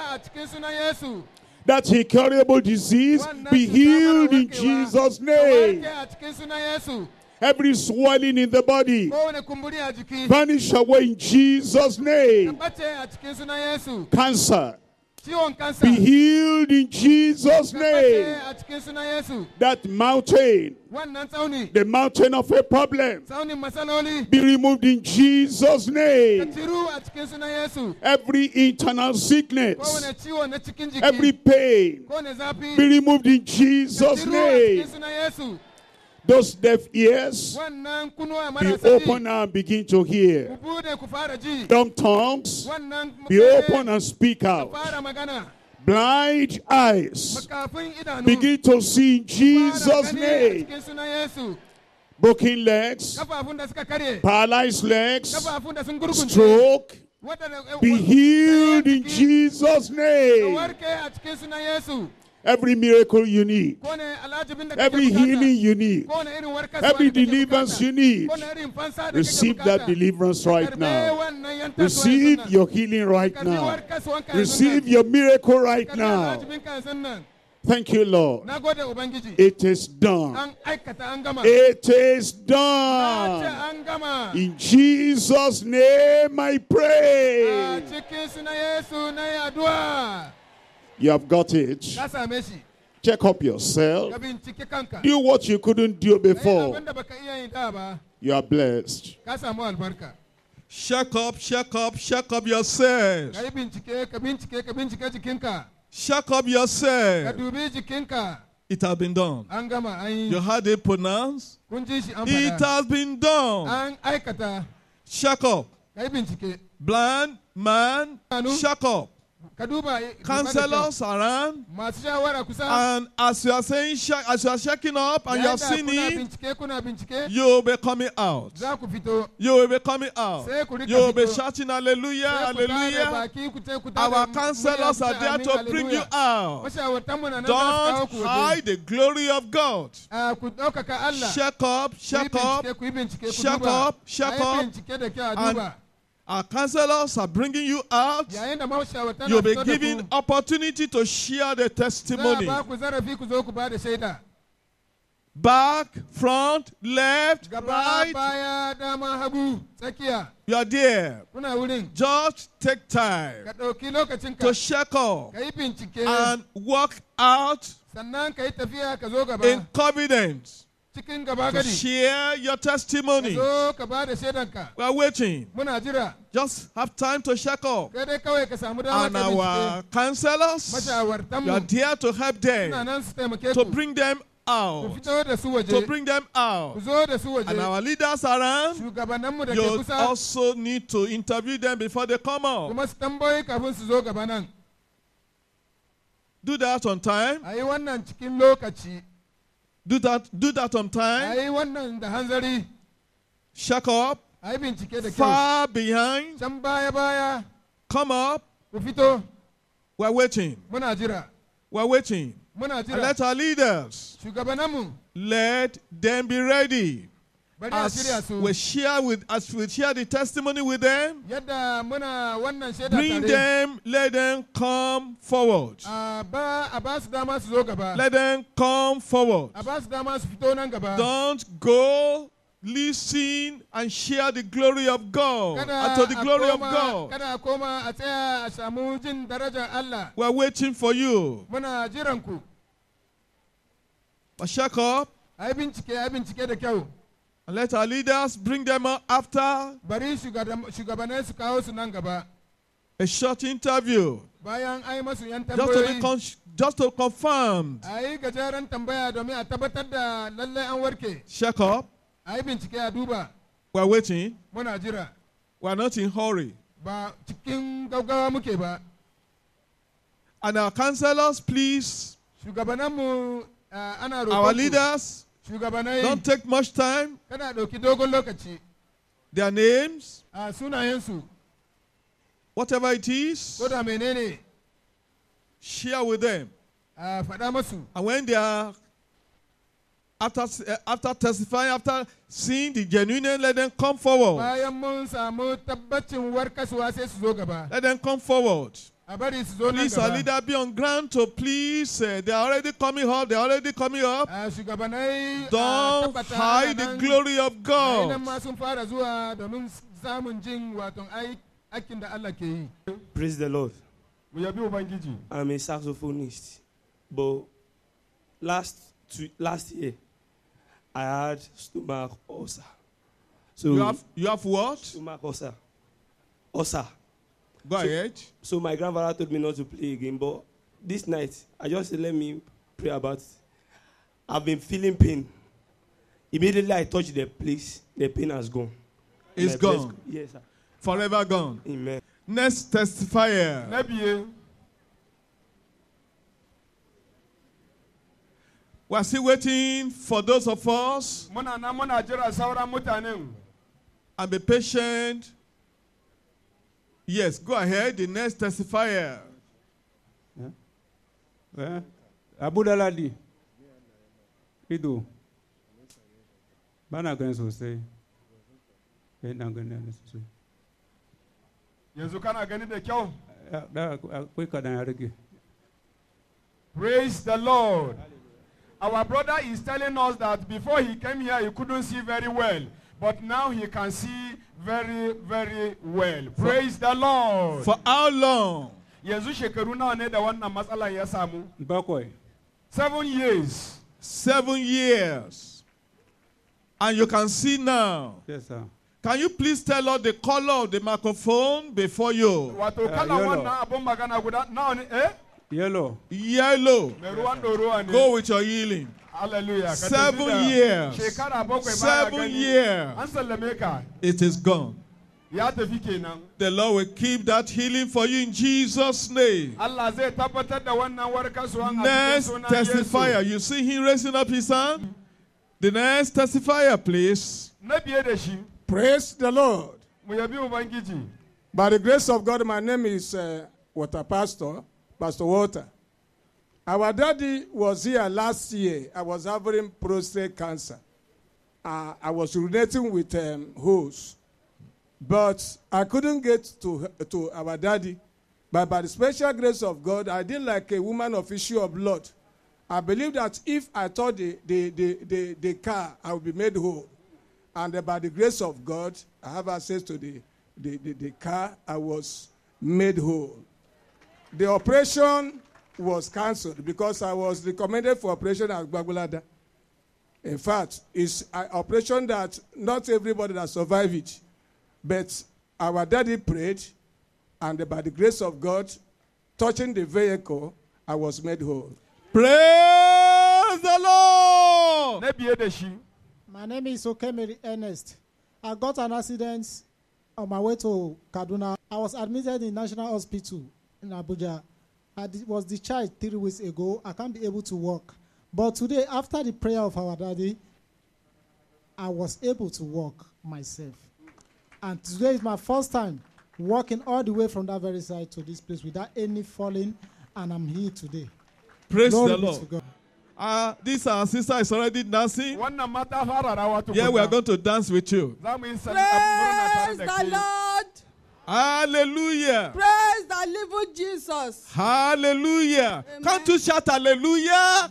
That incurable disease be healed in Jesus' name. Every swelling in the body vanish away in Jesus' name. Cancer be healed in Jesus' name. That mountain, the mountain of a problem, be removed in Jesus' name. Every internal sickness, every pain, be removed in Jesus' name. Those deaf ears be open and begin to hear. Dumb tongues be open and speak out. Blind eyes begin to see in Jesus' name. Broken legs, paralyzed legs, stroke, be healed in Jesus' name. Every miracle you need every healing you need, every deliverance you need, receive that deliverance right now. Receive your healing right now. Receive your miracle right now. Thank you, Lord. It is done. It is done. In Jesus' name I pray. You have got it. Check up yourself. Do what you couldn't do before. You are blessed. Check up yourself. Check up yourself. It has been done. You heard it pronounced. It has been done. Check up. Blind man, check up. Counselors around, and as you are saying, as you are checking up and you have seen it, you will be coming out. You will be coming out. You will be shouting hallelujah, hallelujah. Our counselors are there to bring you out. Don't hide the glory of God. Check up, check up, check up, check up. And our counselors are bringing you out. You'll be given opportunity to share the testimony. Back, front, left, right. You are there. Just take time to check up and walk out in confidence. To share your testimony. We are waiting. Just have time to check up. And our counselors, we are there to help them, to bring them out. To bring them out. And our leaders around, you also need to interview them before they come out. Do that on time. Do that on time. Check up. Far behind. Come up. We're waiting. We're waiting. And let our leaders, let them be ready. As we share the testimony with them, bring them, let them come forward. Let them come forward. Don't go, listen, and share the glory of God. And to the glory of God. We're waiting for you. But check up. And let our leaders bring them up after a short interview. Just to confirm. Check up. We're waiting. We're not in a hurry. And our counselors, please. Our leaders, don't take much time. Their names, whatever it is, share with them. And when they are after testifying, after seeing the genuine, let them come forward. Let them come forward. Please, our leader, be on ground to please. They are already coming up. They are already coming up. Don't hide the glory of God. Praise the Lord. I'm a saxophonist, but last year I had stomach ulcer. So you have what? Stomach ulcer. Ulcer. Go ahead. So my grandfather told me not to play again, but this night, I just said, let me pray about it. I've been feeling pain. Immediately I touched the place, the pain has gone. It's gone? Yes, sir. Forever gone? Amen. Next testifier. We're still waiting for those of us. And be patient. Yes, go ahead. The next testifier. Abu Daladi. Ido. Bana ganin sosai. Ina ganin sosai. Yanzu kana gani da kyau? Akwai kadan ya rage. Praise the Lord. Our brother is telling us that before he came here, he couldn't see very well. But now he can see very, very well. Praise the Lord. For how long? Yanzu shekaru nawa ne da wannan matsalan ya samu? Bakwai. 7 years. 7 years. And you can see now. Yes, sir. Can you please tell us the color of the microphone before you? Wato kala wannan abun magana guda nawa ne eh? Yellow. Yellow. Go with your healing. Hallelujah. 7 years. 7 years. It is gone. The Lord will keep that healing for you in Jesus' name. Next testifier. You see him raising up his hand? The next testifier, please. Praise the Lord. By the grace of God, my name is Pastor Walter. Our daddy was here last year. I was having prostate cancer. I was urinating with hose. But I couldn't get to our daddy. But by the special grace of God, I did like a woman of issue of blood. I believe that if I touch the car, I will be made whole. And by the grace of God, I have access to the car. I was made whole. The operation was cancelled because I was recommended for operation at Gbagbolada. In fact, it's an operation that not everybody that survived it. But our daddy prayed, and by the grace of God, touching the vehicle, I was made whole. Praise the Lord! My name is Okemeri Ernest. I got an accident on my way to Kaduna. I was admitted in National Hospital in Abuja. I was discharged 3 weeks ago. I can't be able to walk. But today, after the prayer of our daddy, I was able to walk myself. And today is my first time walking all the way from that very side to this place without any falling, and I'm here today. Praise the Lord. This our sister is already dancing. Yeah, we are going to dance with you. Praise the Lord. Hallelujah. Praise the living Jesus. Hallelujah. Amen. Can't you shout hallelujah?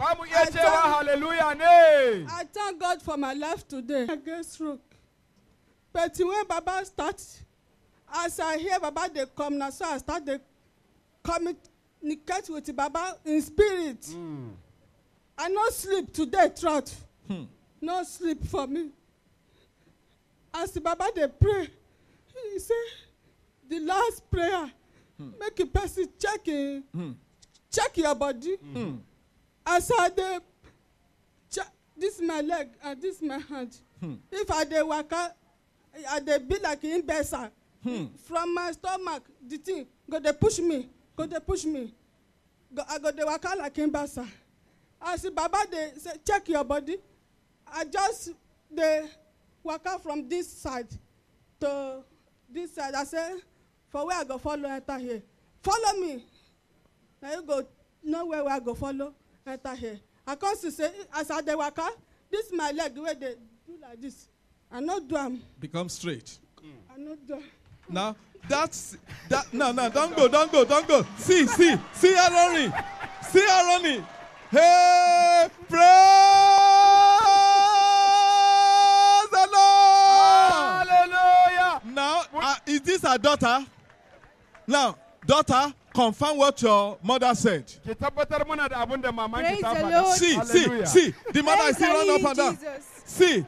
I thank God for my life today. I get stroke. But when Baba starts, as I hear Baba, they come now, so I start to communicate with Baba in spirit. I no sleep today, throughout. No sleep for me. As the Baba, they pray. He say, the last prayer, make a person check your body. As I dey this my leg and this my hand. If I dey waka, I dey be like in Besa. From my stomach, the thing go dey push me. I go dey waka like in Besa. As the Baba dey say check your body, I just dey waka from this side to this side. I say, for where I go follow enter here. Follow me. Now you go know where I go follow enter here. I come to say, as I dey waka, this my leg, the way they do like this. I not do them. Become straight. I not do. Now, that's, no, don't go. See her running. Hey, praise the Lord. Hallelujah. Now, is this her daughter? Now, daughter, confirm what your mother said. Praise the Lord. See. The mother is still running up and down. See.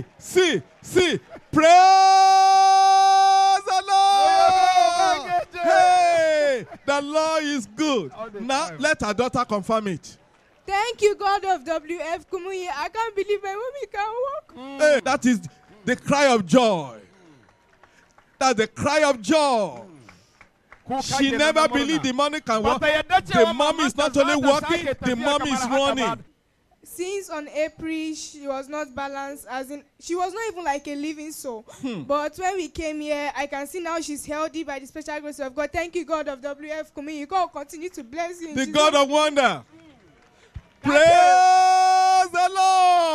Praise the Lord. Hey, the Lord is good. Now, let her daughter confirm it. Thank you, God of WF Kumuyi. I can't believe my mommy can walk. Hey, that is the cry of joy. That's the cry of joy. She never believed the mommy can walk. The mommy is not only walking, the mommy is running. Since on April, she was not balanced, as in, she was not even like a living soul. But when we came here, I can see now she's healthy by the special grace of God. Thank you, God of WF Kumuyi. God continue to bless you. The God of wonder. Praise the Lord.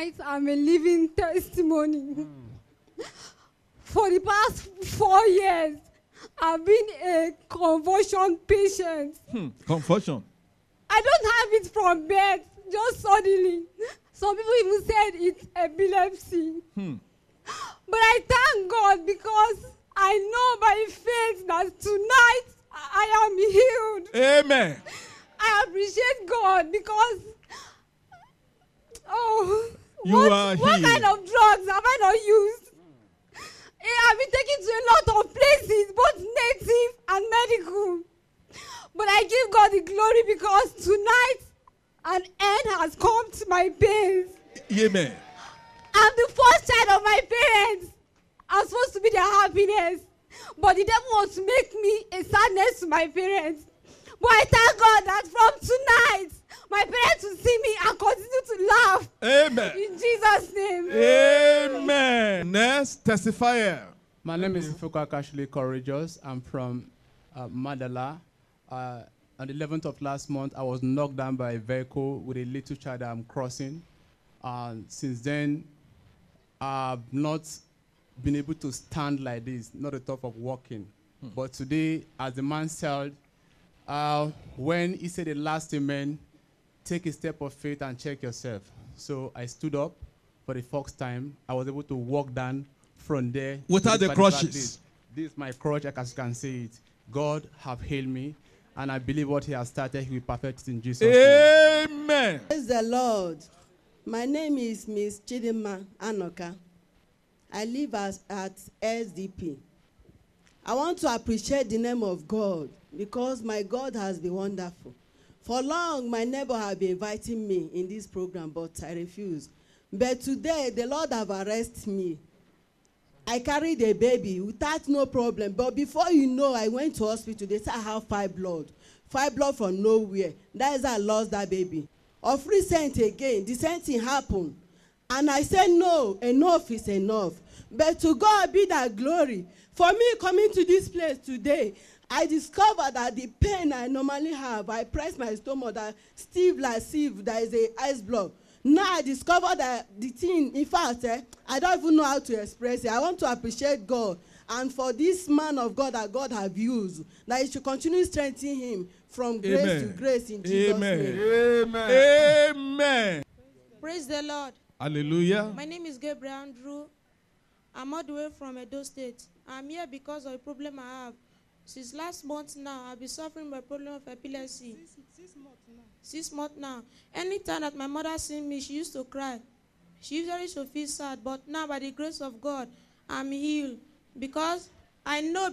tonight I'm a living testimony. For the past 4 years, I've been a convulsion patient. Convulsion? I don't have it from birth, just suddenly. Some people even said it's epilepsy. But I thank God because I know by faith that tonight I am healed. Amen. I appreciate God because, what kind of drugs have I not used? I've been taken to a lot of places, both native and medical. But I give God the glory because tonight an end has come to my pains. Amen. I'm the first child of my parents. I'm supposed to be their happiness. But the devil wants to make me a sadness to my parents. But I thank God that from tonight, my parents will see me and continue to laugh. Amen. In Jesus' name. Amen. Next testifier. My name is Fuka Kashli Courageous. I'm from Madala. On the 11th of last month, I was knocked down by a vehicle with a little child I'm crossing. Since then, I've not been able to stand like this, not the thought of walking. But today, as the man said, when he said the last amen, take a step of faith and check yourself. So I stood up for the first time. I was able to walk down from there. Without the crutches? This is my crutch, as you can see it. God have healed me, and I believe what he has started, he will perfect it in Jesus' name. Amen. Praise the Lord. My name is Miss Chidima Anoka. I live at SDP. I want to appreciate the name of God because my God has been wonderful. For long, my neighbor have been inviting me in this program, but I refused. But today, the Lord have arrested me. I carried a baby without no problem. But before you know, I went to hospital. They said I have 5 blood. 5 blood from nowhere. That is how I lost that baby. Of recent again, the same thing happened. And I said, no, enough is enough. But to God be that glory. For me coming to this place today, I discovered that the pain I normally have, I press my stomach, that stiff like sieve, there is a ice block. Now I discovered that the thing, in fact, I don't even know how to express it. I want to appreciate God. And for this man of God that God have used, that he should continue strengthening him from grace to grace in Jesus' name. Amen. Amen. Praise the Lord. Hallelujah. My name is Gabriel Andrew. I'm all the way from Edo State. I'm here because of a problem I have. Since last month now, I've been suffering from a problem of epilepsy. 6 months now. 6 months now. Anytime that my mother sees me, she used to cry. She usually used to feel sad. But now, by the grace of God, I'm healed. Because I know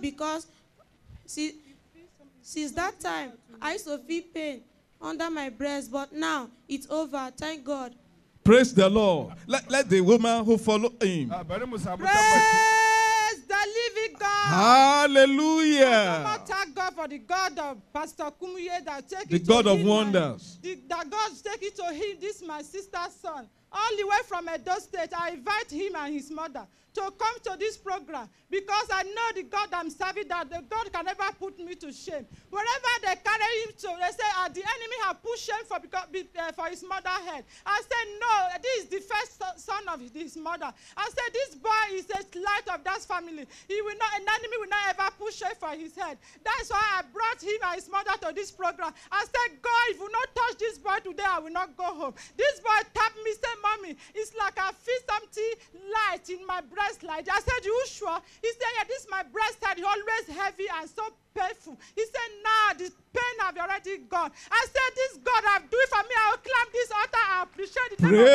since that time, I used to feel pain under my breast. But now, it's over. Thank God. Praise the Lord. Let the woman who follow him. Praise the living God. Hallelujah. Thank God for the God of Pastor Kumuye that take the God of wonders. That God take it to him. This is my sister's son. All the way from Edo State, I invite him and his mother to come to this program because I know the God I'm serving, that the God can never put me to shame. Wherever they carry him to, they say, the enemy have pushed shame for his mother's head. I said, no, this is the first son of his mother. I said, this boy is the light of that family. An enemy will not ever push shame for his head. That's why I brought him and his mother to this program. I said, God, if you not touch this boy today, I will not go home. This boy tapped me, said, Mommy, it's like I feel something light in my breast. Like I said, you sure? He said, yeah, this is my breast side, always heavy and so painful. He said, nah, the pain have already gone. I said, this God have do it for me. I will climb this altar. I appreciate it. Praise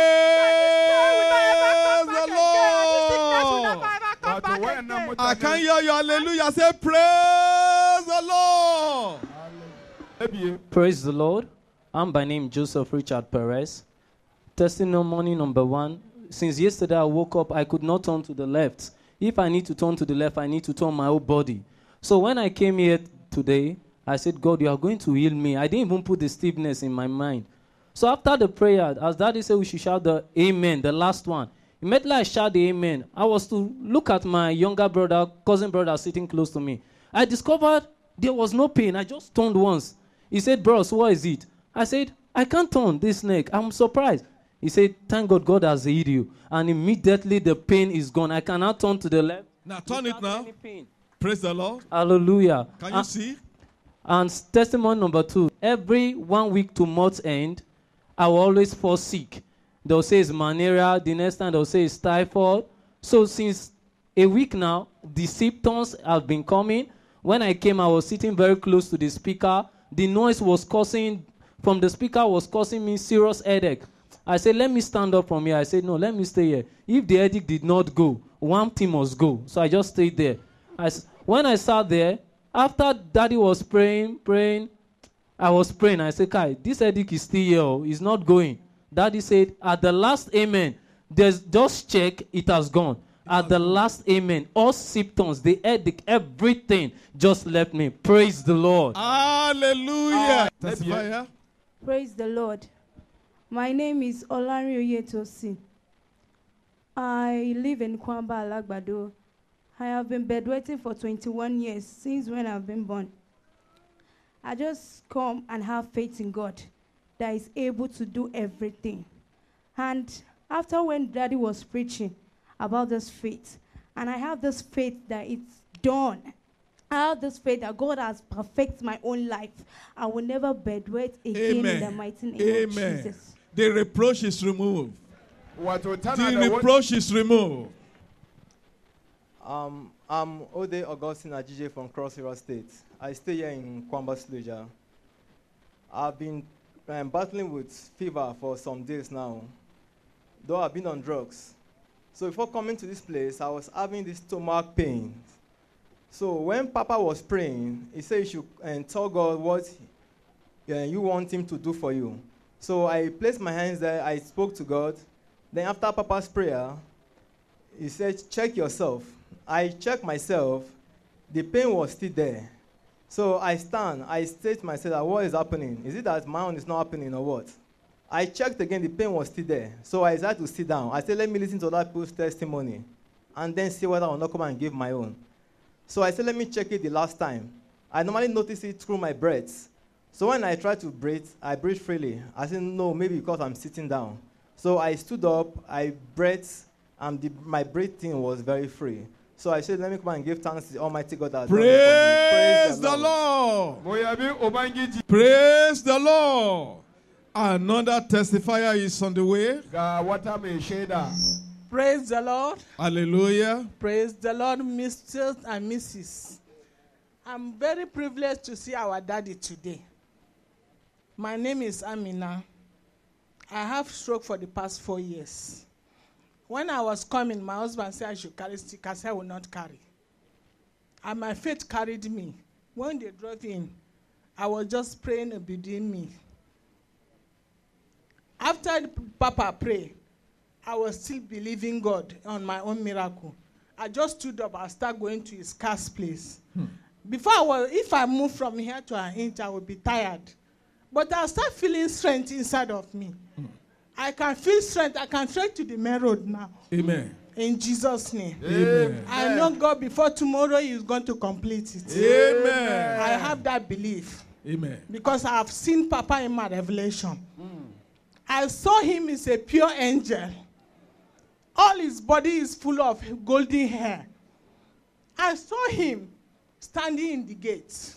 the Lord. I can't hear you. Hallelujah. Say, praise the Lord. Praise the Lord. I'm by name Joseph Richard Perez. Testimony number 1. Since yesterday I woke up, I could not turn to the left. If I need to turn to the left, I need to turn my whole body. So when I came here today, I said, God, you are going to heal me. I didn't even put the stiffness in my mind. So after the prayer, as Daddy said we should shout the amen, the last one. Immediately I shout the amen. I was to look at my younger brother, cousin brother sitting close to me. I discovered there was no pain. I just turned once. He said, bros, what is it? I said, I can't turn this neck. I'm surprised. He said, thank God, God has healed you. And immediately the pain is gone. I cannot turn to the left. Now turn it now. Praise the Lord. Hallelujah. Can you see? And testimony number 2. Every 1 week to month end, I will always fall sick. They'll say it's malaria. The next time they'll say it's typhoid. So since a week now, the symptoms have been coming. When I came, I was sitting very close to the speaker. The noise was causing, from the speaker was causing me serious headache. I said, let me stand up from here. I said, no, let me stay here. If the headache did not go, one thing must go. So I just stayed there. When I sat there, after Daddy was praying, I was praying. I said, Kai, this headache is still here. It's not going. Daddy said, at the last amen, just check, it has gone. At the last amen, all symptoms, the headache, everything just left me. Praise the Lord. Hallelujah. Praise the Lord. My name is Olari Oyetosi. I live in Kwamba, Alagbado. I have been bedwetting for 21 years, since when I've been born. I just come and have faith in God that is able to do everything. And after when Daddy was preaching about this faith, and I have this faith that it's done. I have this faith that God has perfected my own life. I will never bedwet again. Amen. In the mighty name of Jesus. The reproach is removed. The reproach is removed. I'm Ode Augustine Ajije from Cross River State. I stay here in Kwamba Sluja. I've been battling with fever for some days now, though I've been on drugs. So before coming to this place, I was having this stomach pain. So when Papa was praying, he said you should tell God what you want him to do for you. So I placed my hands there, I spoke to God. Then after Papa's prayer, he said, check yourself. I checked myself, the pain was still there. So I state myself, what is happening? Is it that my own is not happening or what? I checked again, the pain was still there. So I decided to sit down. I said, let me listen to other people's testimony and then see whether I will not come and give my own. So I said, let me check it the last time. I normally notice it through my breaths. So when I try to breathe, I breathe freely. I said, no, maybe because I'm sitting down. So I stood up, I breathed, and my breathing was very free. So I said, let me come and give thanks to the Almighty God. That Praise the Lord. Praise the Lord. Another testifier is on the way. Praise the Lord. Hallelujah. Praise the Lord, Mr. and Mrs. I'm very privileged to see our daddy today. My name is Amina. I have stroke for the past 4 years. When I was coming, my husband said I should carry stick. I said I will not carry. And my faith carried me. When they drove in, I was just praying within me. After Papa prayed, I was still believing God on my own miracle. I just stood up and started going to his car's place. Before if I move from here to an inch, I would be tired. But I start feeling strength inside of me. I can feel strength. I can trek to the main road now. Amen. In Jesus' name. Amen. I know God before tomorrow He is going to complete it. Amen. I have that belief. Amen. Because I have seen Papa in my revelation. I saw him as a pure angel. All his body is full of golden hair. I saw him standing in the gate.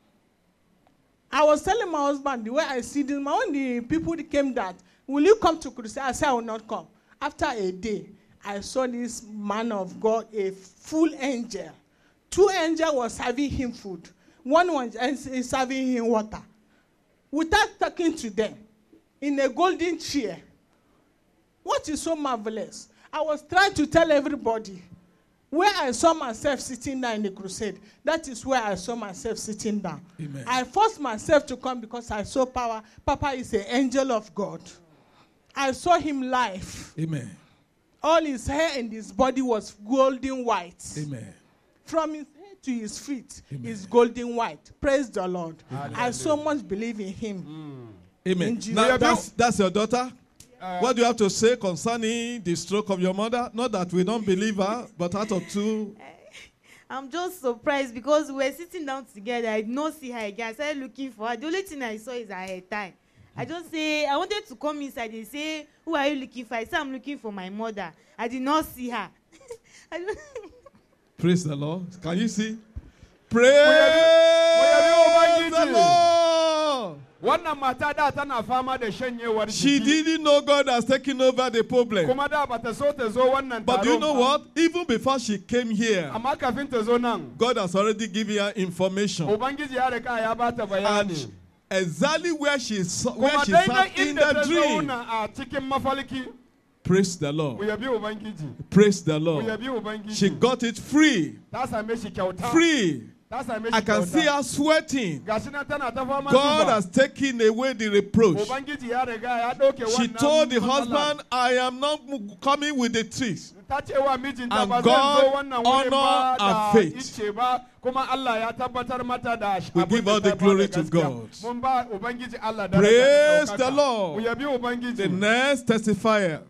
I was telling my husband the way I see this. When the people came that, will you come to crusade? I said, I will not come. After a day, I saw this man of God, a full angel. 2 angels were serving him food. One was serving him water. Without talking to them, in a golden chair. What is so marvelous? I was trying to tell everybody where I saw myself sitting down in the crusade. That is where I saw myself sitting down. Amen. I forced myself to come because I saw power. Papa is an angel of God. I saw him live. Amen. All his hair and his body was golden white. Amen. From his head to his feet is golden white. Praise the Lord. Amen. I so much believe in him. Amen. Now that's your daughter. What do you have to say concerning the stroke of your mother? Not that we don't believe her, but out of 2. I'm just surprised because we were sitting down together. I did not see her again. I started looking for her. The only thing I saw is her hair tie. I just say, I wanted to come inside. They say, who are you looking for? I said, I'm looking for my mother. I did not see her. Praise the Lord. Can you see? Praise the Lord. She didn't know God has taken over the problem. But do you know what? Even before she came here, God has already given her information. And exactly where she sat in the dream. Praise the Lord. Praise the Lord. She got it free. Free. I can see her sweating. God has taken away the reproach. She told the husband, I am not coming with the tricks. And God honor her faith. We give all the glory to God. Praise the Lord. The next testifier.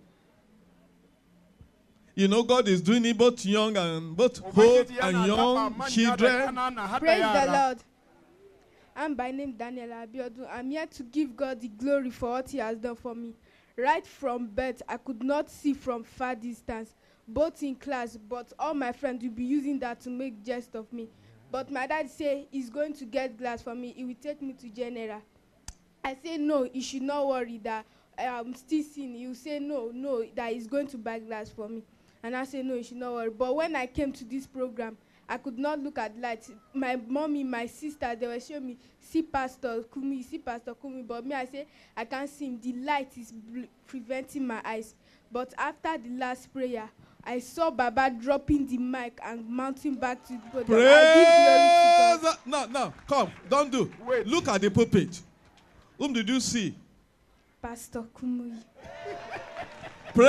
You know, God is doing it both young and both old and young children. Praise the Lord. I'm by name Daniel Abiodun. I'm here to give God the glory for what He has done for me. Right from birth, I could not see from far distance, both in class, but all my friends will be using that to make jest of me. But my dad say he's going to get glass for me. He will take me to general. I say no, he should not worry that I'm still seeing. He will say no, that he's going to buy glass for me. And I said, no, you should not worry. But when I came to this program, I could not look at lights. My mommy, my sister, they were showing me, see Pastor Kumi. But me, I say, I can't see him. The light is preventing my eyes. But after the last prayer, I saw Baba dropping the mic and mounting back to the podium. I give glory to God. No, come, don't do. Wait. Look at the pulpit. Whom did you see? Pastor Kumi. Praise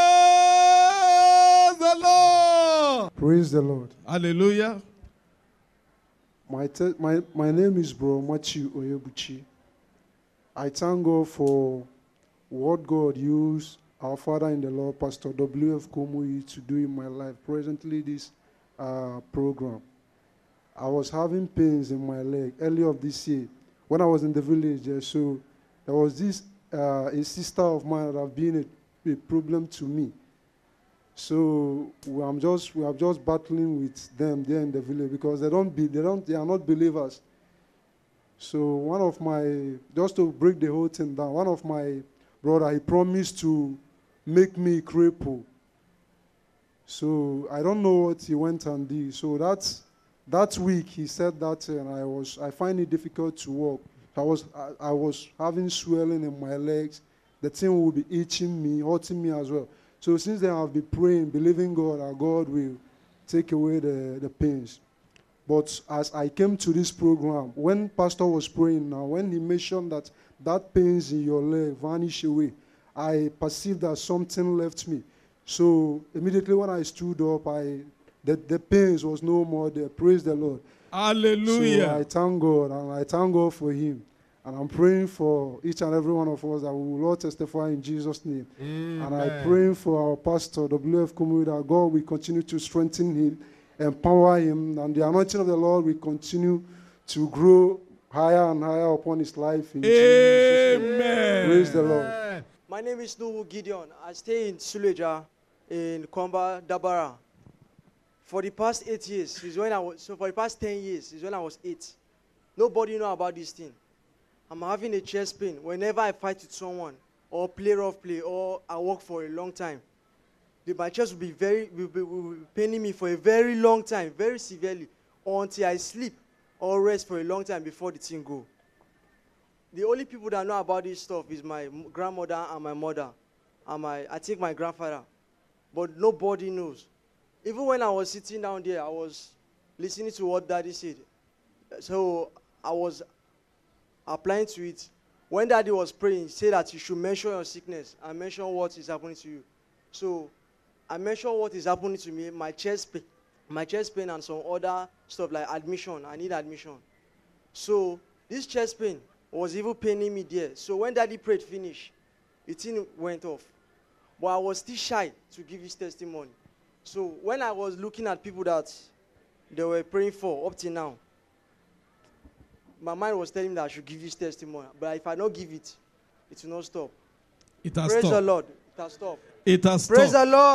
the Lord. Praise the Lord. Hallelujah. My name is Bro Matthew Oyebuchi. I thank God for what God used our Father in the Lord, Pastor W.F. Kumuyi, to do in my life. Presently, this program. I was having pains in my leg early of this year when I was in the village. So there was this a sister of mine that have been a problem to me. So we are just battling with them there in the village because they are not believers. So one of my, just to break the whole thing down, one of my brother, he promised to make me cripple. So I don't know what he went and did. So that week he said that, and I find it difficult to walk. I was having swelling in my legs. The thing will be itching me, hurting me as well. So since then I've been praying, believing God that God will take away the pains. But as I came to this program, when Pastor was praying now, when he mentioned that pains in your leg vanish away, I perceived that something left me. So immediately when I stood up, the pains was no more there. Praise the Lord. Hallelujah. So I thank God, and I thank God for him. And I'm praying for each and every one of us that we will all testify in Jesus' name. Amen. And I'm praying for our pastor, W.F. Kumuyi, that God will continue to strengthen him, empower him, and the anointing of the Lord will continue to grow higher and higher upon his life. In Amen. Jesus' name. Praise the Lord. My name is Nuhu Gideon. I stay in Suleja in Kwamba, Dabara. For the past 8 years, for the past 10 years, is when I was 8. Nobody know about this thing. I'm having a chest pain whenever I fight with someone or play rough play or I walk for a long time. My chest will be paining me for a very long time, very severely, until I sleep or rest for a long time before the thing go. The only people that know about this stuff is my grandmother and my mother and I think my grandfather. But nobody knows. Even when I was sitting down there, I was listening to what Daddy said. So I was applying to it. When Daddy was praying, he said that you should mention your sickness and mention what is happening to you. So I mentioned what is happening to me, my chest pain and some other stuff like admission. I need admission. So this chest pain was even paining me there. So when Daddy prayed finish, the thing went off. But I was still shy to give his testimony. So when I was looking at people that they were praying for up till now, my mind was telling me that I should give this testimony. But if I don't give it, it will not stop. It has Praise stopped. the Lord. It has stopped. It has Praise stopped. the Lord.